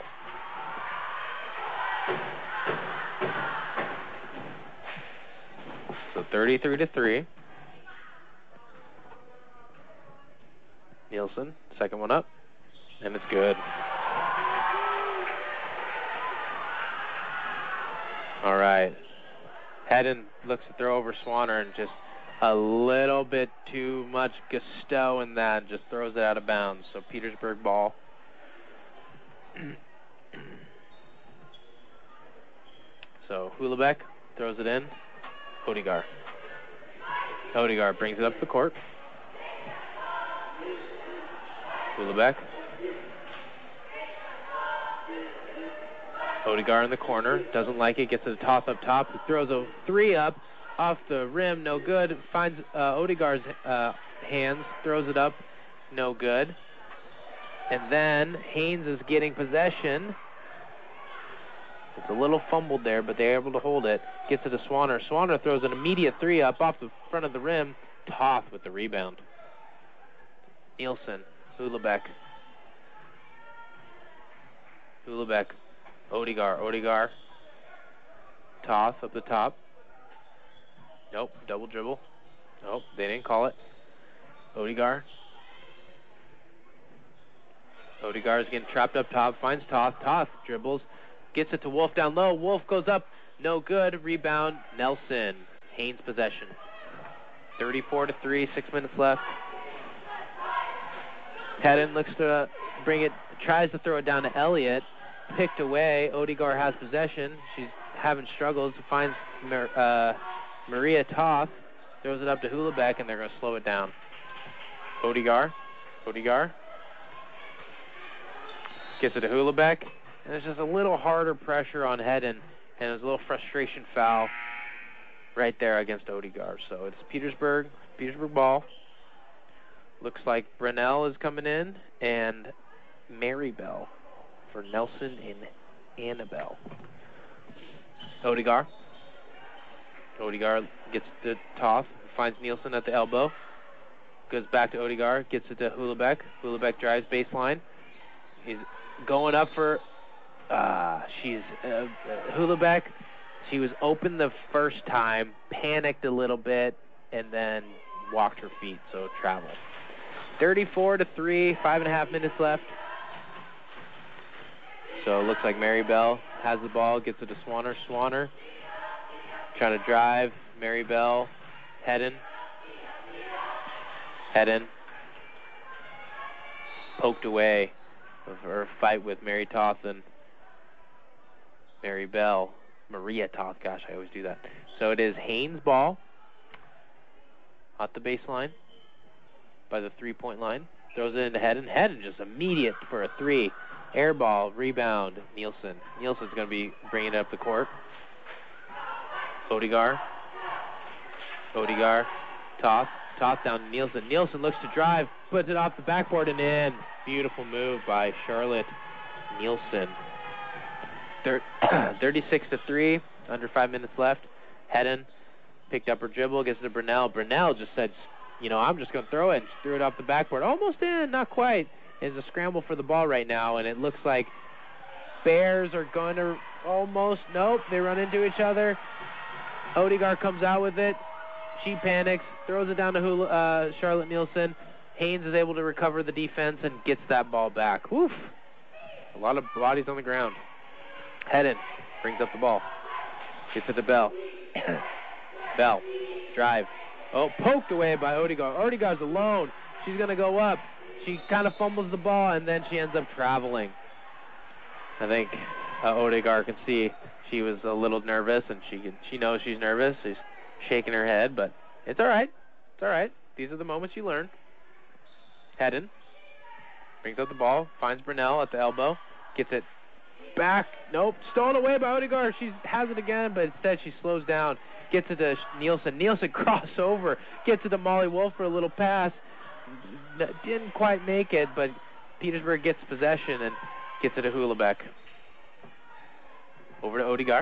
So thirty-three to three. Nielsen, second one up. And it's good. All right. Hedden looks to throw over Swanner and just a little bit too much gusto in that. Just throws it out of bounds. So Petersburg ball. So Hulabeck throws it in. Odegaard. Odegaard brings it up the court. Hulabeck. Odegaard in the corner. Doesn't like it. Gets to the top up top. He throws a three up off the rim. No good. Finds uh, Odegaard's uh, hands. Throws it up. No good. And then Haynes is getting possession. It's a little fumbled there, but they're able to hold it. Gets it to Swanner. Swanner throws an immediate three up off the front of the rim. Toth with the rebound. Nielsen. Hulabeck. Hulabeck. Odegaard. Odegaard. Toth up the top. Nope. Double dribble. Nope. They didn't call it. Odegaard. Odegaard's getting trapped up top. Finds Toth. Toth dribbles. Gets it to Wolf down low. Wolf goes up. No good. Rebound. Nelson. Haynes possession. thirty-four to three. Six minutes left. Hedden looks to uh, bring it. Tries to throw it down to Elliott. Picked away. Odegaard has possession. She's having struggles. Finds Mar- uh, Maria Toth. Throws it up to Hulabeck, and they're going to slow it down. Odegaard. Odegaard. Gets it to Hulabeck. And there's just a little harder pressure on Hedden, and there's a little frustration foul right there against Odegaard. So it's Petersburg, Petersburg ball. Looks like Brunel is coming in, and Maribel for Nelson and Annabelle. Odegaard. Odegaard gets the Toth, finds Nielsen at the elbow. Goes back to Odegaard, gets it to Hulabeck. Hulabeck drives baseline. He's going up for... Uh, she's uh, Hulabeck. She was open the first time, panicked a little bit, and then walked her feet, so travel. thirty-four to three, five and a half minutes left. So it looks like Maribel has the ball, gets it to Swanner. Swanner trying to drive. Maribel, Hedden. Hedden poked away of her fight with Mary Toth and Mary Bell. Maria Toth, gosh, I always do that. So it is Haynes' ball at the baseline by the three-point line. Throws it into Hedden. Hedden just immediate for a three. Air ball, rebound, Nielsen. Nielsen's going to be bringing it up the court. Odegar. Odegar. Toth. Toth down to Nielsen. Nielsen looks to drive, puts it off the backboard and in. Beautiful move by Charlotte Nielsen. thirty-six to three, under five minutes left. Hedden picked up her dribble, gets to Brunell. Brunell just said, you know, I'm just going to throw it. And threw it off the backboard. Almost in, not quite. It's a scramble for the ball right now, and it looks like Bears are going to almost, nope, they run into each other. Odegar comes out with it. She panics, throws it down to Hula, uh, Charlotte Nielsen. Haynes is able to recover the defense and gets that ball back. Woof. A lot of bodies on the ground. Hedden brings up the ball. Gets it to Bell. Bell. Drive. Oh, poked away by Odegar. Odegar's alone. She's going to go up. She kind of fumbles the ball, and then she ends up traveling. I think uh, Odegar can see she was a little nervous, and she can, she knows she's nervous. She's shaking her head, but it's all right. It's all right. These are the moments you learn. Hedden brings up the ball, finds Brunell at the elbow, gets it back. Nope, stolen away by Odegar. She has it again, but instead she slows down, gets it to Nielsen. Nielsen crossover, gets it to Molly Wolf for a little pass. Didn't quite make it, but Petersburg gets possession and gets it to Hulabeck. Over to Odegar.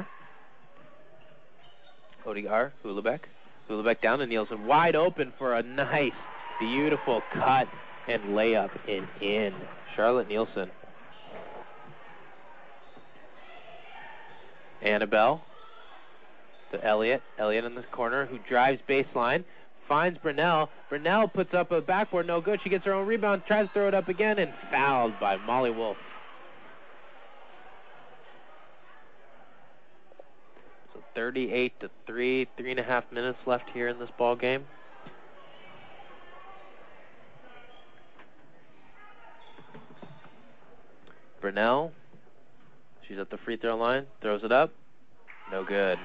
Odegar, Hulabeck. Hulabeck down to Nielsen. Wide open for a nice, beautiful cut and layup and in. Charlotte Nielsen. Annabelle to Elliott. Elliott in the corner who drives baseline. Finds Brunell. Brunell puts up a backboard, no good. She gets her own rebound, tries to throw it up again, and fouled by Molly Wolf. So thirty-eight to three, three and a half minutes left here in this ball game. Brunell, she's at the free throw line, throws it up, no good.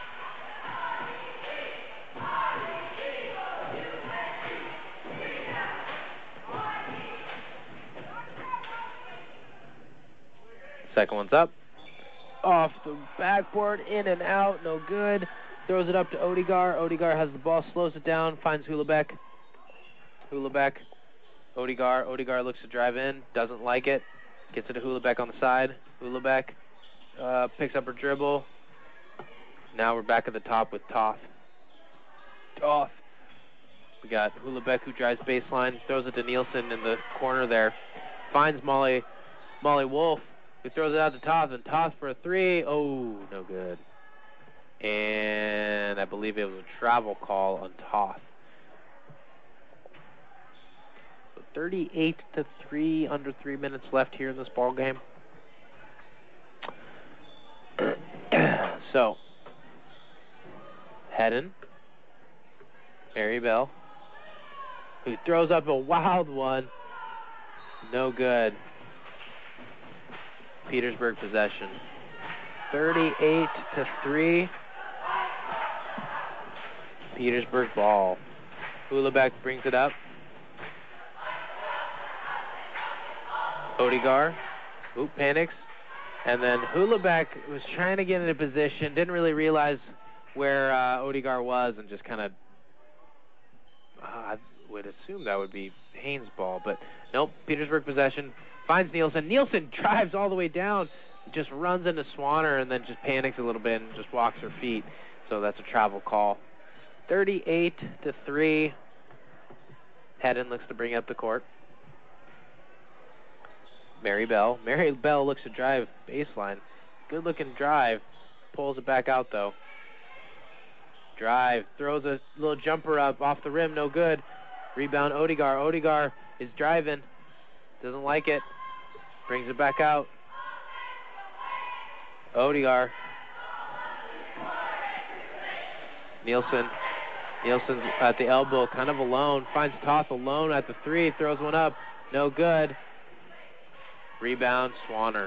Second one's up. Off the backboard, in and out, no good. Throws it up to Odegar. Odegar has the ball, slows it down, finds Hulabeck. Hulabeck, Odegar. Odegar looks to drive in, doesn't like it. Gets it to Hulabeck on the side. Hulabeck uh, picks up her dribble. Now we're back at the top with Toth. Toth. We got Hulabeck who drives baseline, throws it to Nielsen in the corner there. Finds Molly, Molly Wolf, who throws it out to Toth, and Toth for a three. Oh, no good. And I believe it was a travel call on Toth. So thirty-eight to three, under three minutes left here in this ball game. So, Hedden, Mary Bell, who throws up a wild one. No good. Petersburg possession. thirty-eight to three. Petersburg ball. Hulabeck brings it up. Odegar. Oop, panics. And then Hulabeck was trying to get into position, didn't really realize where uh, Odegar was, and just kind of, uh, I would assume that would be Haynes' ball, but nope, Petersburg possession. Finds Nielsen. Nielsen drives all the way down, just runs into Swanner, and then just panics a little bit and just walks her feet. So that's a travel call. thirty-eight to three. Hedden looks to bring up the court. Mary Bell. Mary Bell looks to drive baseline. Good looking drive. Pulls it back out though. Drive. Throws a little jumper up off the rim. No good. Rebound Odegar. Odegar is driving. Doesn't like it. Brings it back out. Odegar. Nielsen. Nielsen's at the elbow, kind of alone. Finds Toth alone at the three. Throws one up. No good. Rebound, Swanner.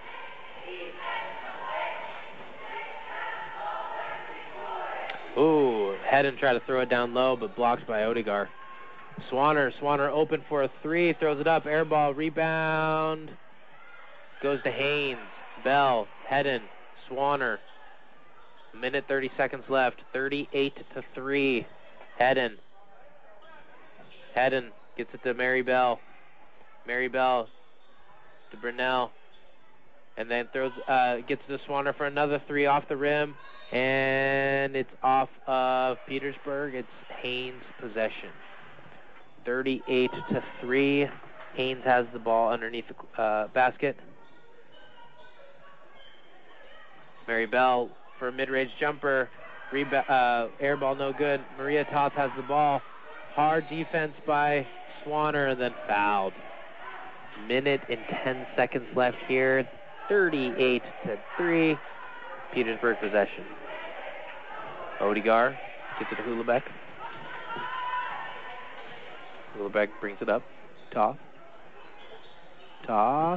Ooh, Hedden tried to throw it down low, but blocked by Odegar. Swanner, Swanner open for a three, throws it up, air ball, rebound. Goes to Haynes, Bell, Hedden, Swanner. A minute thirty seconds left, thirty-eight to three. Hedden. Hedden gets it to Mary Bell. Mary Bell to Brunell. And then throws, uh, gets to Swanner for another three off the rim. And it's off of Petersburg. It's Haynes' possession. thirty-eight to three. Haynes has the ball underneath the uh, basket. Mary Bell for a mid-range jumper. Reba- uh, air ball no good. Maria Toth has the ball. Hard defense by Swanner and then fouled. Minute and ten seconds left here. thirty-eight to three. Petersburg possession. Odegar gets it to Houellebecq. Houellebecq brings it up. Toth. Toth.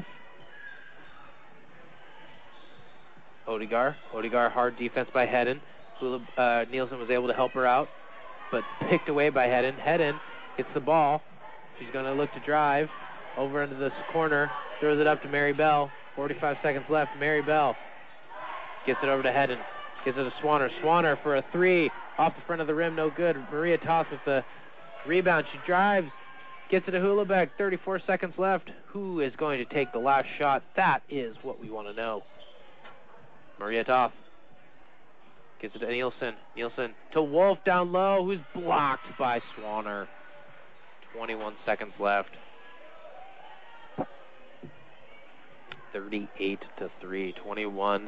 Odegar. Odegar, hard defense by Hedden. Hula, uh, Nielsen was able to help her out, but picked away by Hedden. Hedden gets the ball. She's going to look to drive over into this corner. Throws it up to Mary Bell. forty-five seconds left. Mary Bell gets it over to Hedden. Gets it to Swanner. Swanner for a three. Off the front of the rim, no good. Maria Toth with the rebound. She drives. Gets it to Houellebecq. thirty-four seconds left. Who is going to take the last shot? That is what we want to know. Maria Toth gets it to Nielsen. Nielsen to Wolf down low, who's blocked by Swanner. twenty-one seconds left. thirty-eight to three. twenty-one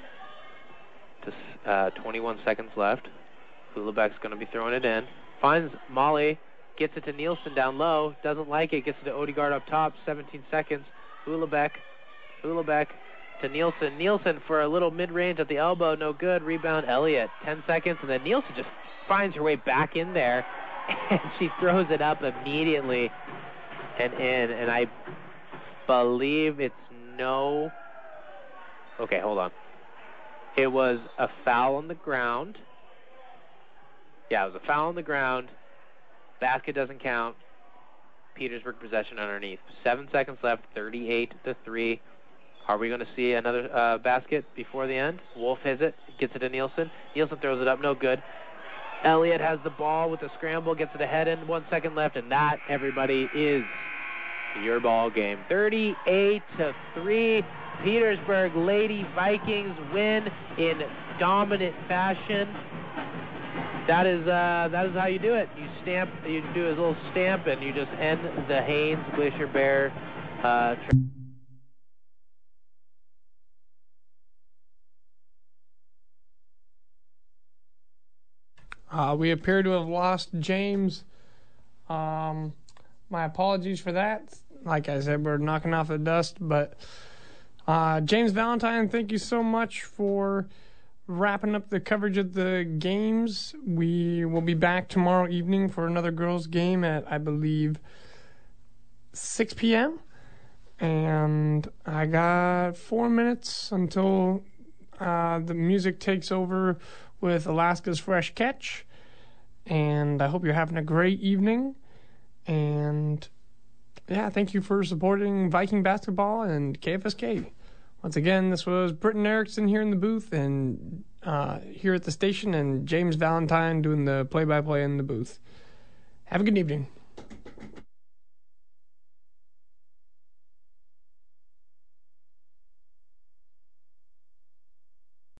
to uh, twenty-one seconds left. Houellebecq's going to be throwing it in. Finds Molly. Gets it to Nielsen down low. Doesn't like it. Gets it to Odegaard up top. seventeen seconds. Houellebecq. Houellebecq to Nielsen. Nielsen for a little mid-range at the elbow. No good. Rebound Elliott. ten seconds. And then Nielsen just finds her way back in there. And she throws it up immediately and in. And I believe it's no... Okay, hold on. It was a foul on the ground. Yeah, it was a foul on the ground. Basket doesn't count. Petersburg possession underneath. Seven seconds left, thirty-eight to three. Are we going to see another uh, basket before the end? Wolf hits it, gets it to Nielsen. Nielsen throws it up, no good. Elliott has the ball with the scramble, gets it to Hedden. One second left, and that, everybody, is your ball game. thirty-eight to three. Petersburg Lady Vikings win in dominant fashion. That is uh, that is how you do it. You stamp, you do a little stamp, and you just end the Haynes Glacier Bear. Uh, uh, we appear to have lost James. Um, my apologies for that. Like I said, we're knocking off the dust, but uh, James Valentine, thank you so much for wrapping up the coverage of the games. We will be back tomorrow evening for another girls' game at, I believe, six p.m. And I got four minutes until uh, the music takes over with Alaska's Fresh Catch. And I hope you're having a great evening. And yeah, thank you for supporting Viking basketball and K F S K. Once again, this was Britton Erickson here in the booth and uh, here at the station, and James Valentine doing the play-by-play in the booth. Have a good evening.